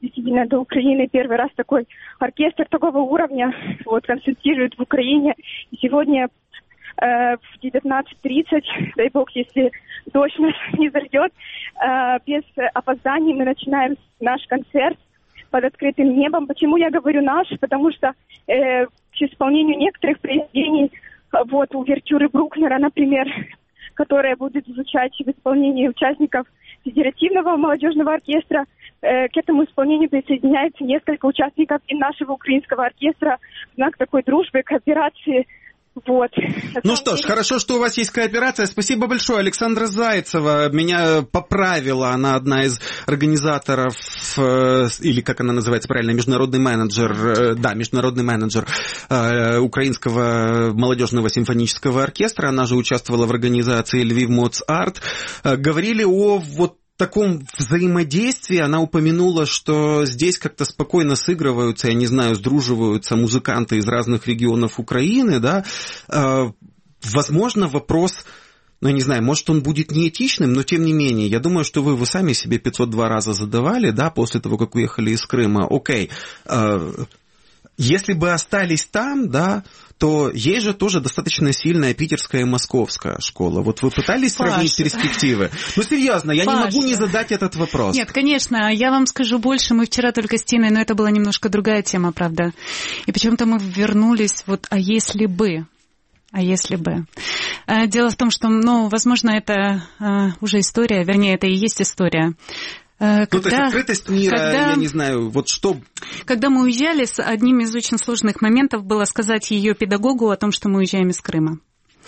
действительно до Украины первый раз такой оркестр такого уровня вот, концертирует в Украине. И сегодня э, в девятнадцать тридцать, дай бог, если дождь нас не зальет, э, без опозданий мы начинаем наш концерт под открытым небом. Почему я говорю наш? Потому что э, к исполнению некоторых произведений, вот увертюры Брукнера, например, которая будет звучать в исполнении участников Федеративного молодежного оркестра. К этому исполнению присоединяется несколько участников и нашего украинского оркестра в знак такой дружбы, кооперации. Вот. Ну что ж, деле... хорошо, что у вас есть кооперация. Спасибо большое. Александра Зайцева меня поправила. Она одна из организаторов, или как она называется правильно, международный менеджер, да, международный менеджер Украинского молодежного симфонического оркестра. Она же участвовала в организации Львив Моц Арт. Говорили о вот таком взаимодействии. Она упомянула, что здесь как-то спокойно сыгрываются, я не знаю, сдруживаются музыканты из разных регионов Украины, да. Возможно, вопрос, ну, я не знаю, может, он будет неэтичным, но тем не менее, я думаю, что вы, вы сами себе пятьсот два раза задавали, да, после того, как уехали из Крыма. Окей, если бы остались там, да, то есть же тоже достаточно сильная питерская и московская школа. Вот вы пытались Паш. сравнить перспективы? Ну, серьезно, я Паш. не могу не задать этот вопрос. Нет, конечно, я вам скажу больше. Мы вчера только с Тиной, но это была немножко другая тема, правда. И почему-то мы вернулись, вот, а если бы... А если бы... Дело в том, что, ну, возможно, это уже история, вернее, это и есть история. Когда, ну, то есть открытость мира, когда, я не знаю, вот что... Когда мы уезжали, одним из очень сложных моментов было сказать ее педагогу о том, что мы уезжаем из Крыма.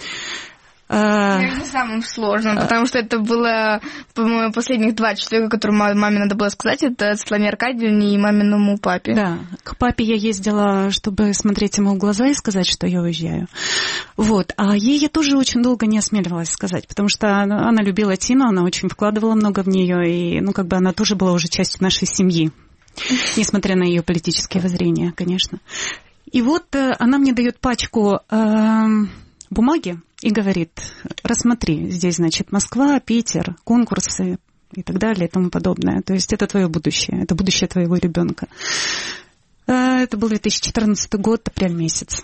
Не самым сложным, потому что это было, по-моему, последних два человека, которым маме надо было сказать, это Светлане Аркадьевне и маминому папе. Да, к папе я ездила, чтобы смотреть ему в глаза и сказать, что я уезжаю. Вот, а ей я тоже очень долго не осмеливалась сказать, потому что она, она любила Тину, она очень вкладывала много в нее, и, ну, как бы она тоже была уже частью нашей семьи, несмотря на ее политические воззрения, конечно. И вот она мне дает пачку э, бумаги, и говорит, рассмотри, здесь, значит, Москва, Питер, конкурсы и так далее и тому подобное. То есть это твое будущее, это будущее твоего ребенка. Это был две тысячи четырнадцатый год, апрель месяц.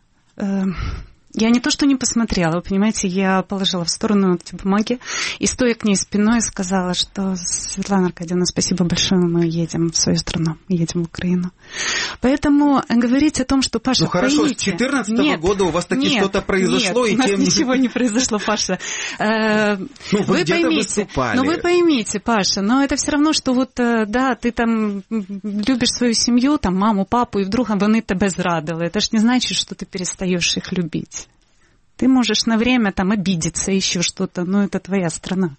Я не то, что не посмотрела, вы понимаете, я положила в сторону эти бумаги и, стоя к ней спиной, сказала, что Светлана Аркадьевна, спасибо большое, мы едем в свою страну, мы едем в Украину. Поэтому говорить о том, что, Паша, ну хорошо, поймите, с четырнадцатого года у вас таки нет, что-то произошло. Нет, и у нас тем... ничего не произошло, Паша. Ну, вы, вы поймите, ну вы поймите, Паша, но это все равно, что вот, да, ты там любишь свою семью, там, маму, папу, и вдруг вони тебе зрадили. Это ж не значит, что ты перестаешь их любить. Ты можешь на время там обидеться, еще что-то, но это твоя страна.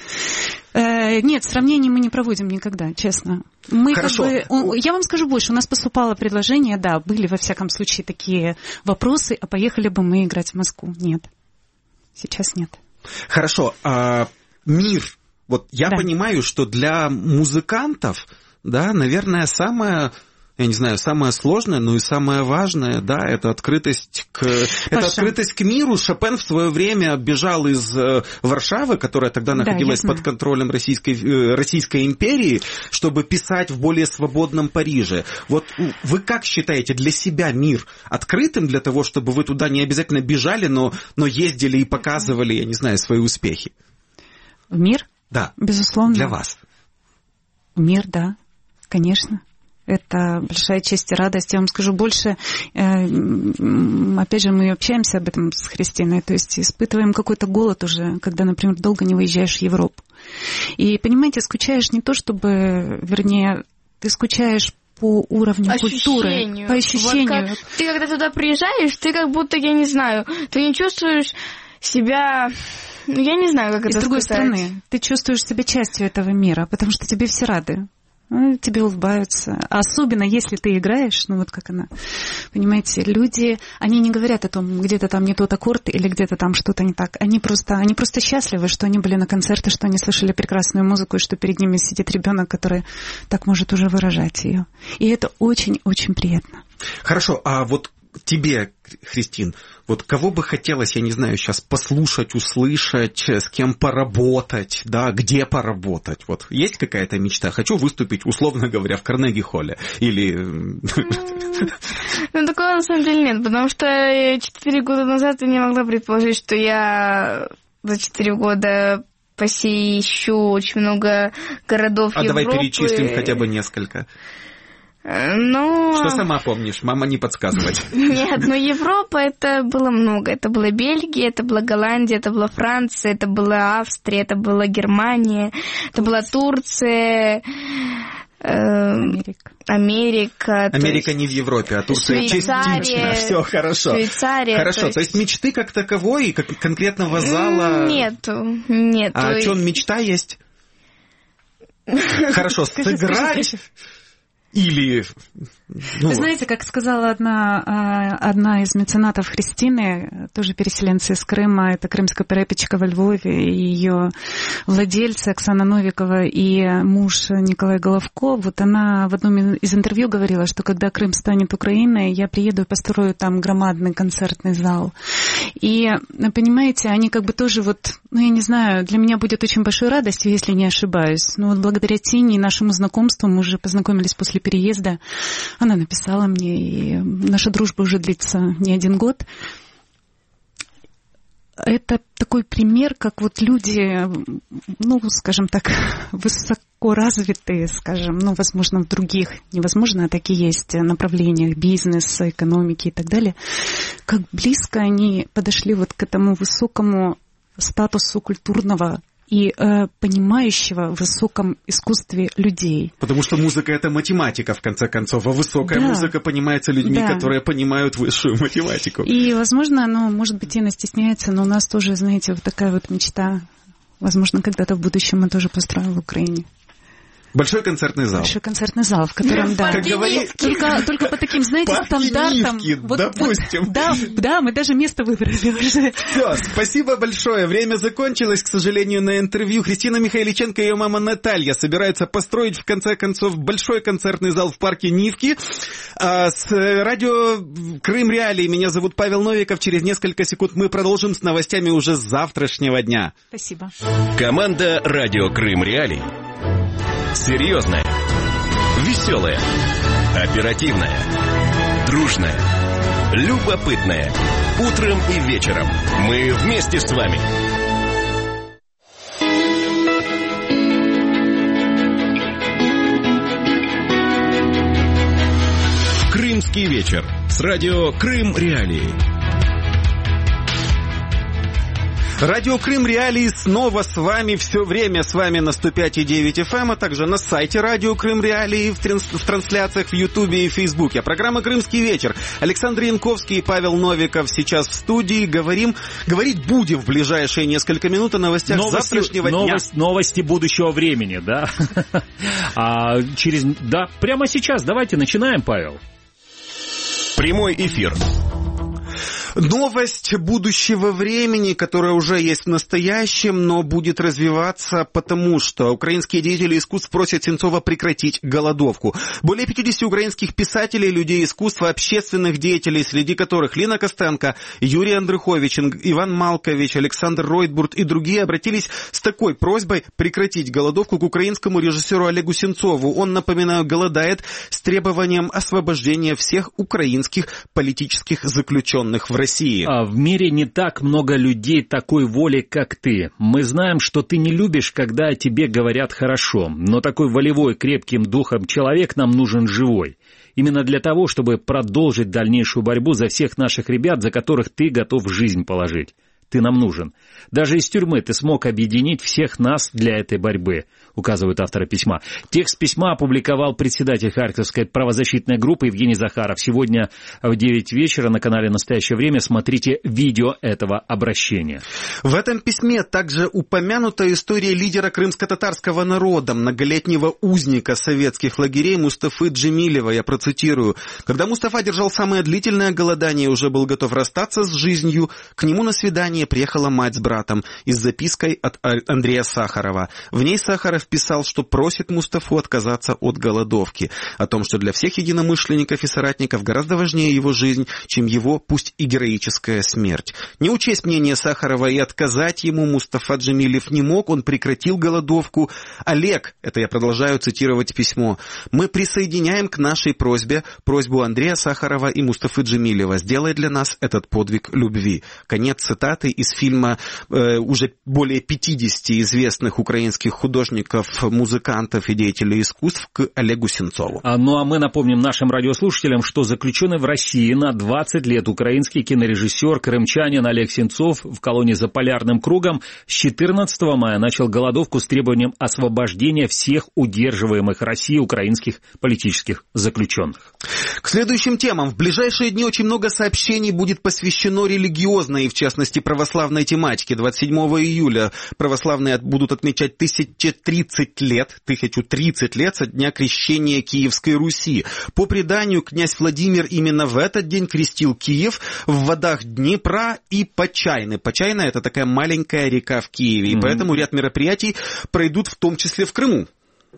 Э, нет, сравнений мы не проводим никогда, честно. Мы Хорошо. Как бы, я вам скажу больше, у нас поступало предложение, да, были во всяком случае такие вопросы, а поехали бы мы играть в Москву? Нет, сейчас нет. Хорошо, а, мир, вот я да. понимаю, что для музыкантов, да, наверное, самое... Я не знаю, самое сложное, но и самое важное, да, это открытость к, это открытость к миру. Шопен в свое время бежал из Варшавы, которая тогда находилась да, под контролем Российской, Российской империи, чтобы писать в более свободном Париже. Вот вы как считаете, для себя мир открытым для того, чтобы вы туда не обязательно бежали, но, но ездили и показывали, я не знаю, свои успехи? Мир? Да. Безусловно. Для вас. Мир, да, конечно. Это большая честь и радость. Я вам скажу больше, опять же, мы общаемся об этом с Христиной, то есть испытываем какой-то голод уже, когда, например, долго не выезжаешь в Европу. И, понимаете, скучаешь не то, чтобы, вернее, ты скучаешь по уровню ощущению. Культуры, по ощущению. Вот как, ты когда туда приезжаешь, ты как будто, я не знаю, ты не чувствуешь себя... Я не знаю, как и это сказать. С другой стороны, ты чувствуешь себя частью этого мира, потому что тебе все рады. Тебе улыбаются. Особенно, если ты играешь, ну вот как она. Понимаете, люди, они не говорят о том, где-то там не тот аккорд или где-то там что-то не так. Они просто, они просто счастливы, что они были на концерте, что они слышали прекрасную музыку, и что перед ними сидит ребенок, который так может уже выражать ее. И это очень-очень приятно. Хорошо, а вот тебе, Христин, вот кого бы хотелось, я не знаю, сейчас послушать, услышать, с кем поработать, да, где поработать? Вот есть какая-то мечта? Хочу выступить, условно говоря, в Карнеги-холле или... Ну, такого на самом деле нет, потому что четыре года назад я не могла предположить, что я за четыре года посещу очень много городов а Европы. А давай перечислим хотя бы несколько. Ну... Что сама помнишь? Мама не подсказывать. Нет, но Европа это было много. Это была Бельгия, это была Голландия, это была Франция, это была Австрия, это была Германия, это была Турция, Америка. Америка. Америка не в Европе, а Турция частично. Все хорошо. Швейцария. Хорошо, то есть... то есть мечты как таковой, как конкретного зала... Нету, нету. А о чем мечта есть? Хорошо, сыграть... Или... Ну... Вы знаете, как сказала одна, одна из меценатов Христины, тоже переселенцы из Крыма, это крымская перепечка во Львове, и ее владельцы Оксана Новикова и муж Николай Головко, вот она в одном из интервью говорила, что когда Крым станет Украиной, я приеду и построю там громадный концертный зал. И, понимаете, они как бы тоже вот, ну, я не знаю, для меня будет очень большой радостью, если не ошибаюсь. Но вот благодаря Тине и нашему знакомству, мы уже познакомились после переезда, она написала мне, и наша дружба уже длится не один год. Это такой пример, как вот люди, ну, скажем так, высокоразвитые, скажем, ну, возможно, в других, невозможно, а такие есть направлениях бизнеса, экономики и так далее, как близко они подошли вот к этому высокому статусу культурного и э, понимающего в высоком искусстве людей. Потому что музыка — это математика, в конце концов, а высокая да. музыка понимается людьми, да. которые понимают высшую математику. И, возможно, ну, может быть, Инна стесняется, но у нас тоже, знаете, вот такая вот мечта. Возможно, когда-то в будущем мы тоже построим в Украине. Большой концертный зал. Большой концертный зал, в котором, да, говори... только, только по таким, знаете, стандартам. Вот, допустим. Вот, да, да, мы даже место выбрали уже. Все, спасибо большое. Время закончилось, к сожалению, на интервью. Христина Михайличенко и ее мама Наталья собираются построить, в конце концов, большой концертный зал в парке Нивки. А с радио Крым Реалии. Меня зовут Павел Новиков. Через несколько секунд мы продолжим с новостями уже с завтрашнего дня. Спасибо. Команда радио Крым Реалии. Серьезная, веселая, оперативная, дружная, любопытная. Утром и вечером мы вместе с вами. Крымский вечер с радио Крым Реалии. Радио Крым Реалии снова с вами, все время с вами на сто пять и девять эф эм, а также на сайте Радио Крым Реалии, в, трans- в трансляциях в Ютубе и Фейсбуке. Программа «Крымский вечер». Александр Янковский и Павел Новиков сейчас в студии. Говорим, говорить будем в ближайшие несколько минут о новостях новости, завтрашнего новость, дня. Новости будущего времени, да? а через, да, прямо сейчас. Давайте начинаем, Павел. Прямой эфир. Новость будущего времени, которая уже есть в настоящем, но будет развиваться, потому что украинские деятели искусств просят Сенцова прекратить голодовку. Более пятьдесят украинских писателей, людей искусства, общественных деятелей, среди которых Лина Костенко, Юрий Андрухович, Иван Малкович, Александр Ройтбурт и другие обратились с такой просьбой прекратить голодовку к украинскому режиссеру Олегу Сенцову. Он, напоминаю, голодает с требованием освобождения всех украинских политических заключенных в России. России. А в мире не так много людей такой воли, как ты. Мы знаем, что ты не любишь, когда о тебе говорят хорошо, но такой волевой, крепким духом человек нам нужен живой. Именно для того, чтобы продолжить дальнейшую борьбу за всех наших ребят, за которых ты готов жизнь положить. Ты нам нужен. Даже из тюрьмы ты смог объединить всех нас для этой борьбы, указывают авторы письма. Текст письма опубликовал председатель Харьковской правозащитной группы Евгений Захаров. Сегодня в девять вечера на канале «Настоящее время» смотрите видео этого обращения. В этом письме также упомянута история лидера крымско-татарского народа, многолетнего узника советских лагерей Мустафы Джемилева. Я процитирую. Когда Мустафа держал самое длительное голодание и уже был готов расстаться с жизнью, к нему на свидание приехала мать с братом и с запиской от Андрея Сахарова. В ней Сахаров Киев писал, что просит Мустафу отказаться от голодовки, о том, что для всех единомышленников и соратников гораздо важнее его жизнь, чем его, пусть и героическая смерть. Не учесть мнение Сахарова и отказать ему Мустафа Джемилев не мог, он прекратил голодовку. Олег, это я продолжаю цитировать письмо, мы присоединяем к нашей просьбе просьбу Андрея Сахарова и Мустафы Джемилева. Сделай для нас этот подвиг любви. Конец цитаты из фильма э, уже более пятидесяти известных украинских художников, музыкантов и деятелей искусств к Олегу Сенцову. А, ну а мы напомним нашим радиослушателям, что заключенный в России на двадцать лет украинский кинорежиссер, крымчанин Олег Сенцов в колонии «За полярным кругом» с четырнадцатого мая начал голодовку с требованием освобождения всех удерживаемых Россией украинских политических заключенных. К следующим темам. В ближайшие дни очень много сообщений будет посвящено религиозной, в частности, православной тематике. двадцать седьмого июля православные будут отмечать тысячу тридцать лет, тысячу тридцать лет со дня крещения Киевской Руси. По преданию, князь Владимир именно в этот день крестил Киев в водах Днепра и Почайны. Почайна — это такая маленькая река в Киеве, и mm-hmm. поэтому ряд мероприятий пройдут в том числе в Крыму.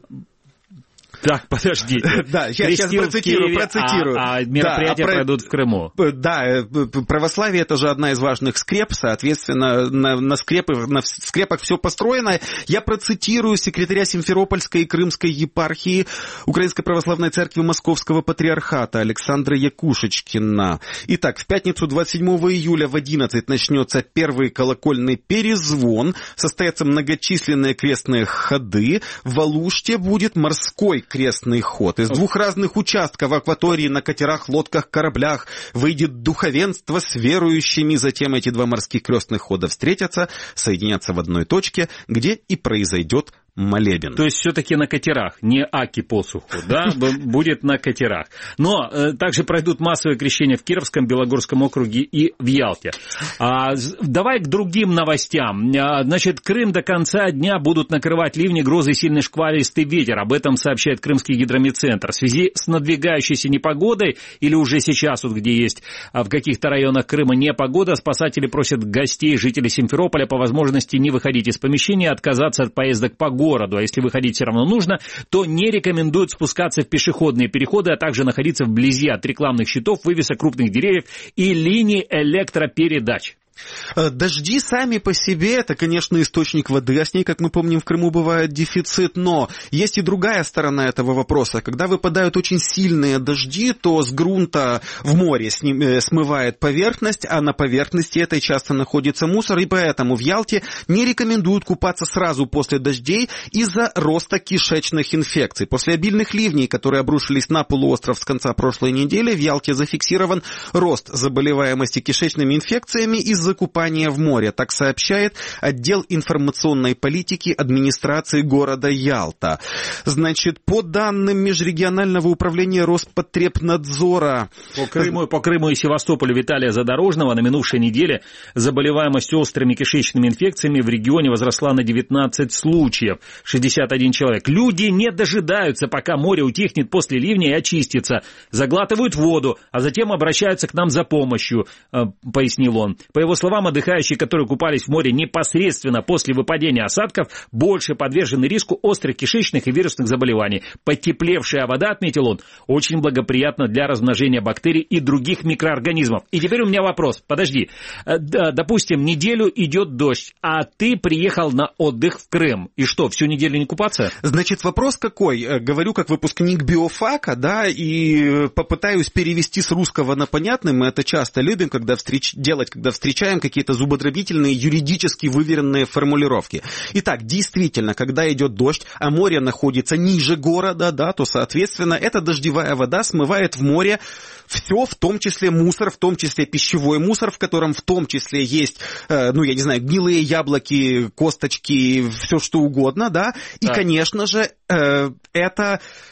Так, подождите. Да, я сейчас процитирую, Киеве, процитирую. А, а мероприятия да, пройдут в Крыму. Да, православие — это же одна из важных скреп, соответственно, на, на, скрепах, на скрепах все построено. Я процитирую секретаря Симферопольской и Крымской епархии Украинской Православной Церкви Московского Патриархата Александра Якушечкина. Итак, в пятницу двадцать седьмого июля в одиннадцать начнется первый колокольный перезвон, состоятся многочисленные крестные ходы, в Алуште будет морской крестный ход. Из двух разных участков акватории на катерах, лодках, кораблях выйдет духовенство с верующими. Затем эти два морских крестных хода встретятся, соединятся в одной точке, где и произойдет молебен. То есть все-таки на катерах, не аки посуху, да, будет на катерах. Но э, также пройдут массовые крещения в Кировском, Белогорском округе и в Ялте. А, давай к другим новостям. А, значит, Крым до конца дня будут накрывать ливни, грозы, сильный шквалистый ветер. Об этом сообщает Крымский гидромедцентр. В связи с надвигающейся непогодой, или уже сейчас, вот где есть а, в каких-то районах Крыма непогода, спасатели просят гостей, жителей Симферополя по возможности не выходить из помещения, отказаться от поездок по городу. городу, а если выходить все равно нужно, то не рекомендуют спускаться в пешеходные переходы, а также находиться вблизи от рекламных щитов, вывесок крупных деревьев и линий электропередач. Дожди сами по себе — это, конечно, источник воды, а с ней, как мы помним, в Крыму бывает дефицит, но есть и другая сторона этого вопроса. Когда выпадают очень сильные дожди, то с грунта в море смывает поверхность, а на поверхности этой часто находится мусор, и поэтому в Ялте не рекомендуют купаться сразу после дождей из-за роста кишечных инфекций. После обильных ливней, которые обрушились на полуостров с конца прошлой недели, в Ялте зафиксирован рост заболеваемости кишечными инфекциями из-за купания в море, так сообщает отдел информационной политики администрации города Ялта. Значит, по данным Межрегионального управления Роспотребнадзора... По Крыму, по Крыму и Севастополю Виталия Задорожного на минувшей неделе заболеваемость острыми кишечными инфекциями в регионе возросла на девятнадцать случаев, шестьдесят один человек. Люди не дожидаются, пока море утихнет после ливня и очистится. Заглатывают воду, а затем обращаются к нам за помощью, пояснил он. По его словам, отдыхающие, которые купались в море непосредственно после выпадения осадков, больше подвержены риску острых кишечных и вирусных заболеваний. Потеплевшая вода, отметил он, очень благоприятна для размножения бактерий и других микроорганизмов. И теперь у меня вопрос. Подожди. Допустим, неделю идет дождь, а ты приехал на отдых в Крым. И что, всю неделю не купаться? Значит, вопрос какой? Говорю как выпускник биофака, да, и попытаюсь перевести с русского на понятный. Мы это часто любим, когда встреч... делать, когда встречаем какие-то зубодробительные, юридически выверенные формулировки. Итак, действительно, когда идет дождь, а море находится ниже города, да, то, соответственно, эта дождевая вода смывает в море все, в том числе мусор, в том числе пищевой мусор, в котором в том числе есть, э, ну, я не знаю, гнилые яблоки, косточки, все что угодно, да, и, да. конечно же, э, это...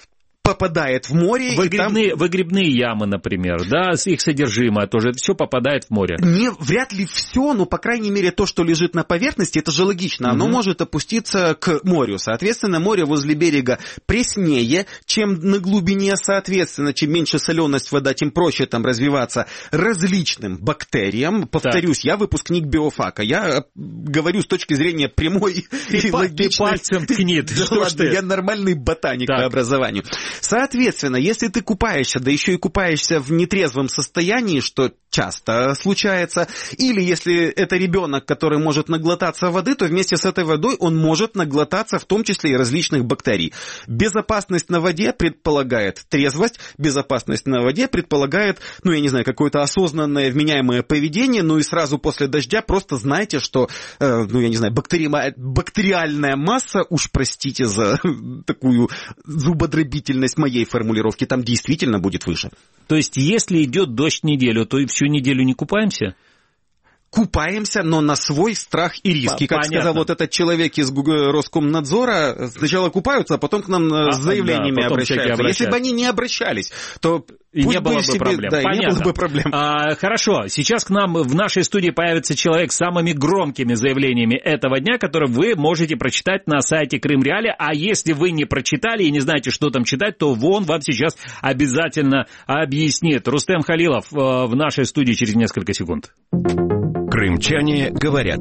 попадает в море. Выгребные, там... выгребные ямы, например, да, их содержимое тоже, все попадает в море. Не, вряд ли все, но, по крайней мере, то, что лежит на поверхности, это же логично, оно угу. может опуститься к морю. Соответственно, море возле берега преснее, чем на глубине, соответственно, чем меньше соленость вода, тем проще там развиваться различным бактериям. Повторюсь, так. я выпускник биофака, я говорю с точки зрения прямой и, и логичной. Ты пальцем ткнет. Да ладно, я нормальный ботаник так. по образованию. Соответственно, если ты купаешься, да еще и купаешься в нетрезвом состоянии, что часто случается, или если это ребенок, который может наглотаться воды, то вместе с этой водой он может наглотаться в том числе и различных бактерий. Безопасность на воде предполагает трезвость, безопасность на воде предполагает, ну, я не знаю, какое-то осознанное, вменяемое поведение, ну и сразу после дождя просто знайте, что, э, ну, я не знаю, бактери... бактериальная масса, уж простите за такую зубодробительность моей формулировки, там действительно будет выше. То есть, если идет дождь неделю, то и всю неделю не купаемся? Купаемся, но на свой страх и риски. Как Понятно. сказал вот этот человек из Роскомнадзора, сначала купаются, а потом к нам а, с заявлениями да, обращаются. Если бы они не обращались, то и не было бы себе... проблем. Да, и не было бы проблем. А, хорошо, сейчас к нам в нашей студии появится человек с самыми громкими заявлениями этого дня, которые вы можете прочитать на сайте Крым Реали. А если вы не прочитали и не знаете, что там читать, то он вам сейчас обязательно объяснит. Рустем Халилов в нашей студии через несколько секунд. Крымчане говорят.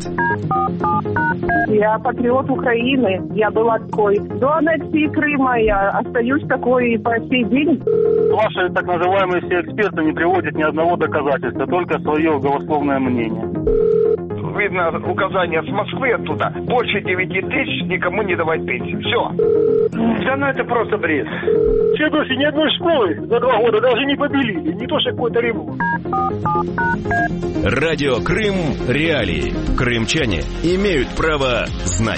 Я патриот Украины. Я была такой до аннексии Крыма. Я остаюсь такой и по сей день. Ваши так называемые все эксперты не приводят ни одного доказательства, только свое голословное мнение. Видно указание с Москвы оттуда. Больше девяти тысяч никому не давать пенсию. Все. Да ну это просто бред. Все дочери ни одной школы за два года даже не побелили. Не то что какой-то ремонт. Радио Крым Реалии. Крымчане имеют право знать.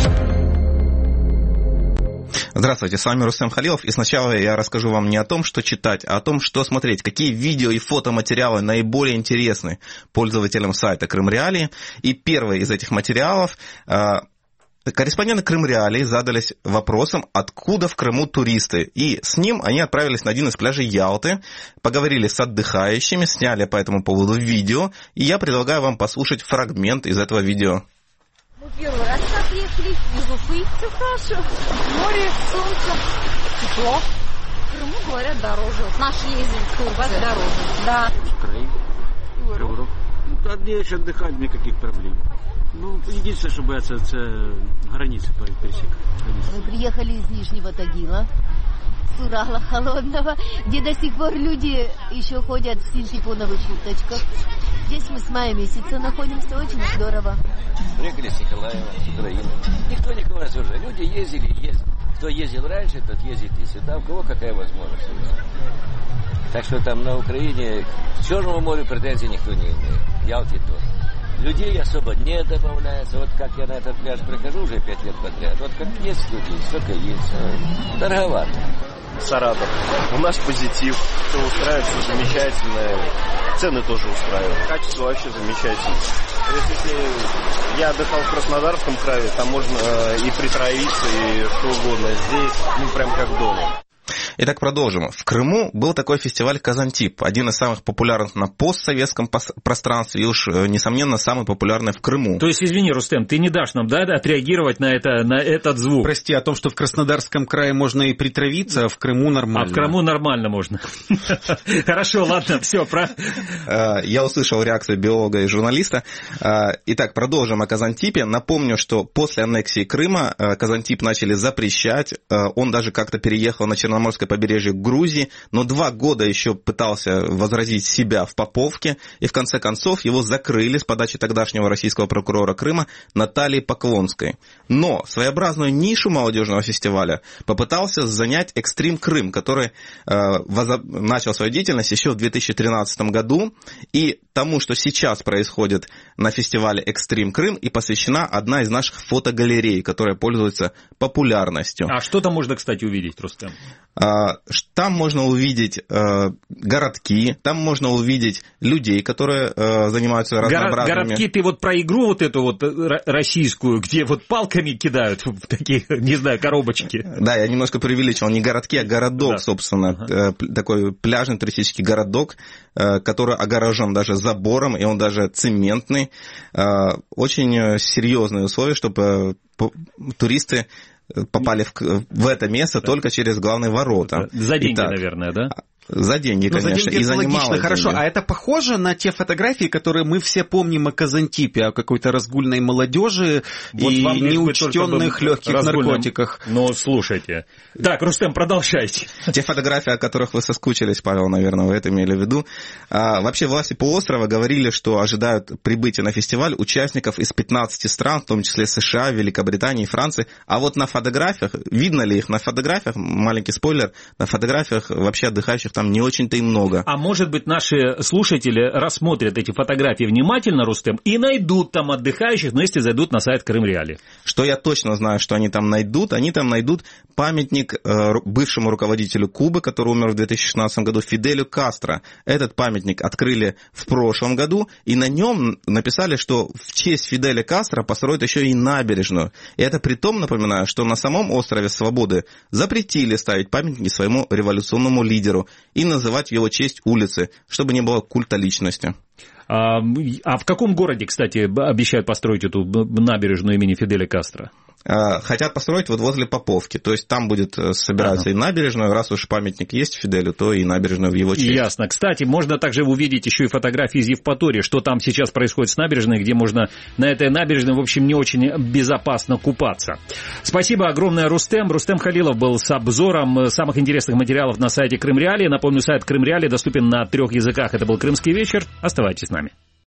Здравствуйте, с вами Рустем Халилов, и сначала я расскажу вам не о том, что читать, а о том, что смотреть, какие видео и фотоматериалы наиболее интересны пользователям сайта Крым Реалии. И первый из этих материалов корреспонденты Крым Реалии задались вопросом, откуда в Крыму туристы. И с ним они отправились на один из пляжей Ялты, поговорили с отдыхающими, сняли по этому поводу видео, и я предлагаю вам послушать фрагмент из этого видео. Мы первый раз как приехали из Уфы. Все хорошо. Море, солнце, тепло. В Крыму, говорят, дороже. Наш ездит в Турции дороже. Да. Крым. Европа. Ну, тут есть отдыхать, никаких проблем. Ну, единственное, что боятся, это границы пересекать. Мы приехали из Нижнего Тагила, с Урала холодного, где до сих пор люди еще ходят в синтепоновых курточках. Здесь мы с мая месяца находимся, очень здорово. Приехали с Николаева, с Украины. Никто никого не уже. Люди ездили, ездили. Кто ездил раньше, тот ездит и сюда. У кого какая возможность. Так что там на Украине к Черному морю претензий никто не имеет. Ялте тоже. Людей особо не добавляется. Вот как я на этот пляж прихожу уже пять лет подряд. Вот как есть людей, столько есть. Дороговато. Саратов. У нас позитив. Все устраивает, все замечательно. Цены тоже устраивают. Качество вообще замечательное. То есть, если я отдыхал в Краснодарском крае, там можно и притравиться, и что угодно. Здесь, ну, прям как дома. Итак, продолжим. В Крыму был такой фестиваль «Казантип», один из самых популярных на постсоветском пространстве и уж, несомненно, самый популярный в Крыму. То есть, извини, Рустем, ты не дашь нам, да, отреагировать на, это, на этот звук? Прости, о том, что в Краснодарском крае можно и притравиться, а в Крыму нормально. А в Крыму нормально можно. Хорошо, ладно, все. Я услышал реакцию биолога и журналиста. Итак, продолжим о Казантипе. Напомню, что после аннексии Крыма Казантип начали запрещать. Он даже как-то переехал на Черноморское побережье Грузии, но два года еще пытался возразить себя в Поповке, и в конце концов его закрыли с подачи тогдашнего российского прокурора Крыма Натальи Поклонской. Но своеобразную нишу молодежного фестиваля попытался занять Экстрим Крым, который э, возоб... начал свою деятельность еще в две тысячи тринадцатом году, и тому, что сейчас происходит на фестивале Экстрим Крым, и посвящена одна из наших фотогалерей, которая пользуется популярностью. А что там можно, кстати, увидеть, Рустем? Там можно увидеть городки, там можно увидеть людей, которые занимаются разнообразными... Городки, ты вот про игру вот эту вот российскую, где вот палками кидают в такие, не знаю, коробочки. Да, я немножко преувеличил, не городки, а городок, да. собственно, ага. такой пляжный туристический городок, который огорожен даже забором, и он даже цементный. Очень серьезные условия, чтобы туристы попали в, в это место да. только через главные ворота. За деньги, Итак, наверное, да? За деньги, ну, конечно, за деньги и за немалые Хорошо, деньги. А это похоже на те фотографии, которые мы все помним о Казантипе, о какой-то разгульной молодежи вот и неучтенных легких разгульным... наркотиках? Ну, слушайте. Так, Рустем, продолжайте. Те фотографии, о которых вы соскучились, Павел, наверное, вы это имели в виду. А, вообще, власти полуострова говорили, что ожидают прибытия на фестиваль участников из пятнадцати стран, в том числе США, Великобритании, Франции. А вот на фотографиях, видно ли их на фотографиях, маленький спойлер, на фотографиях вообще отдыхающих там не очень-то и много. А может быть, наши слушатели рассмотрят эти фотографии внимательно, Рустем, и найдут там отдыхающих, но если зайдут на сайт Крым Реали. Что я точно знаю, что они там найдут? Они там найдут памятник бывшему руководителю Кубы, который умер в две тысячи шестнадцатом году, Фиделю Кастро. Этот памятник открыли в прошлом году, и на нем написали, что в честь Фиделя Кастро построят еще и набережную. И это при том, напоминаю, что на самом острове Свободы запретили ставить памятники своему революционному лидеру и называть в его честь улицы, чтобы не было культа личности. А, а в каком городе, кстати, обещают построить эту набережную имени Фиделя Кастро? Хотят построить вот возле Поповки. То есть там будет собираться ага. и набережная. Раз уж памятник есть Фиделю, то и набережную в его честь. Ясно. Кстати, можно также увидеть еще и фотографии из Евпатории, что там сейчас происходит с набережной, где можно на этой набережной, в общем, не очень безопасно купаться. Спасибо огромное, Рустем. Рустем Халилов был с обзором самых интересных материалов на сайте Крым Реали. Напомню, сайт Крым Реали доступен на трех языках. Это был «Крымский вечер». Оставайтесь с нами.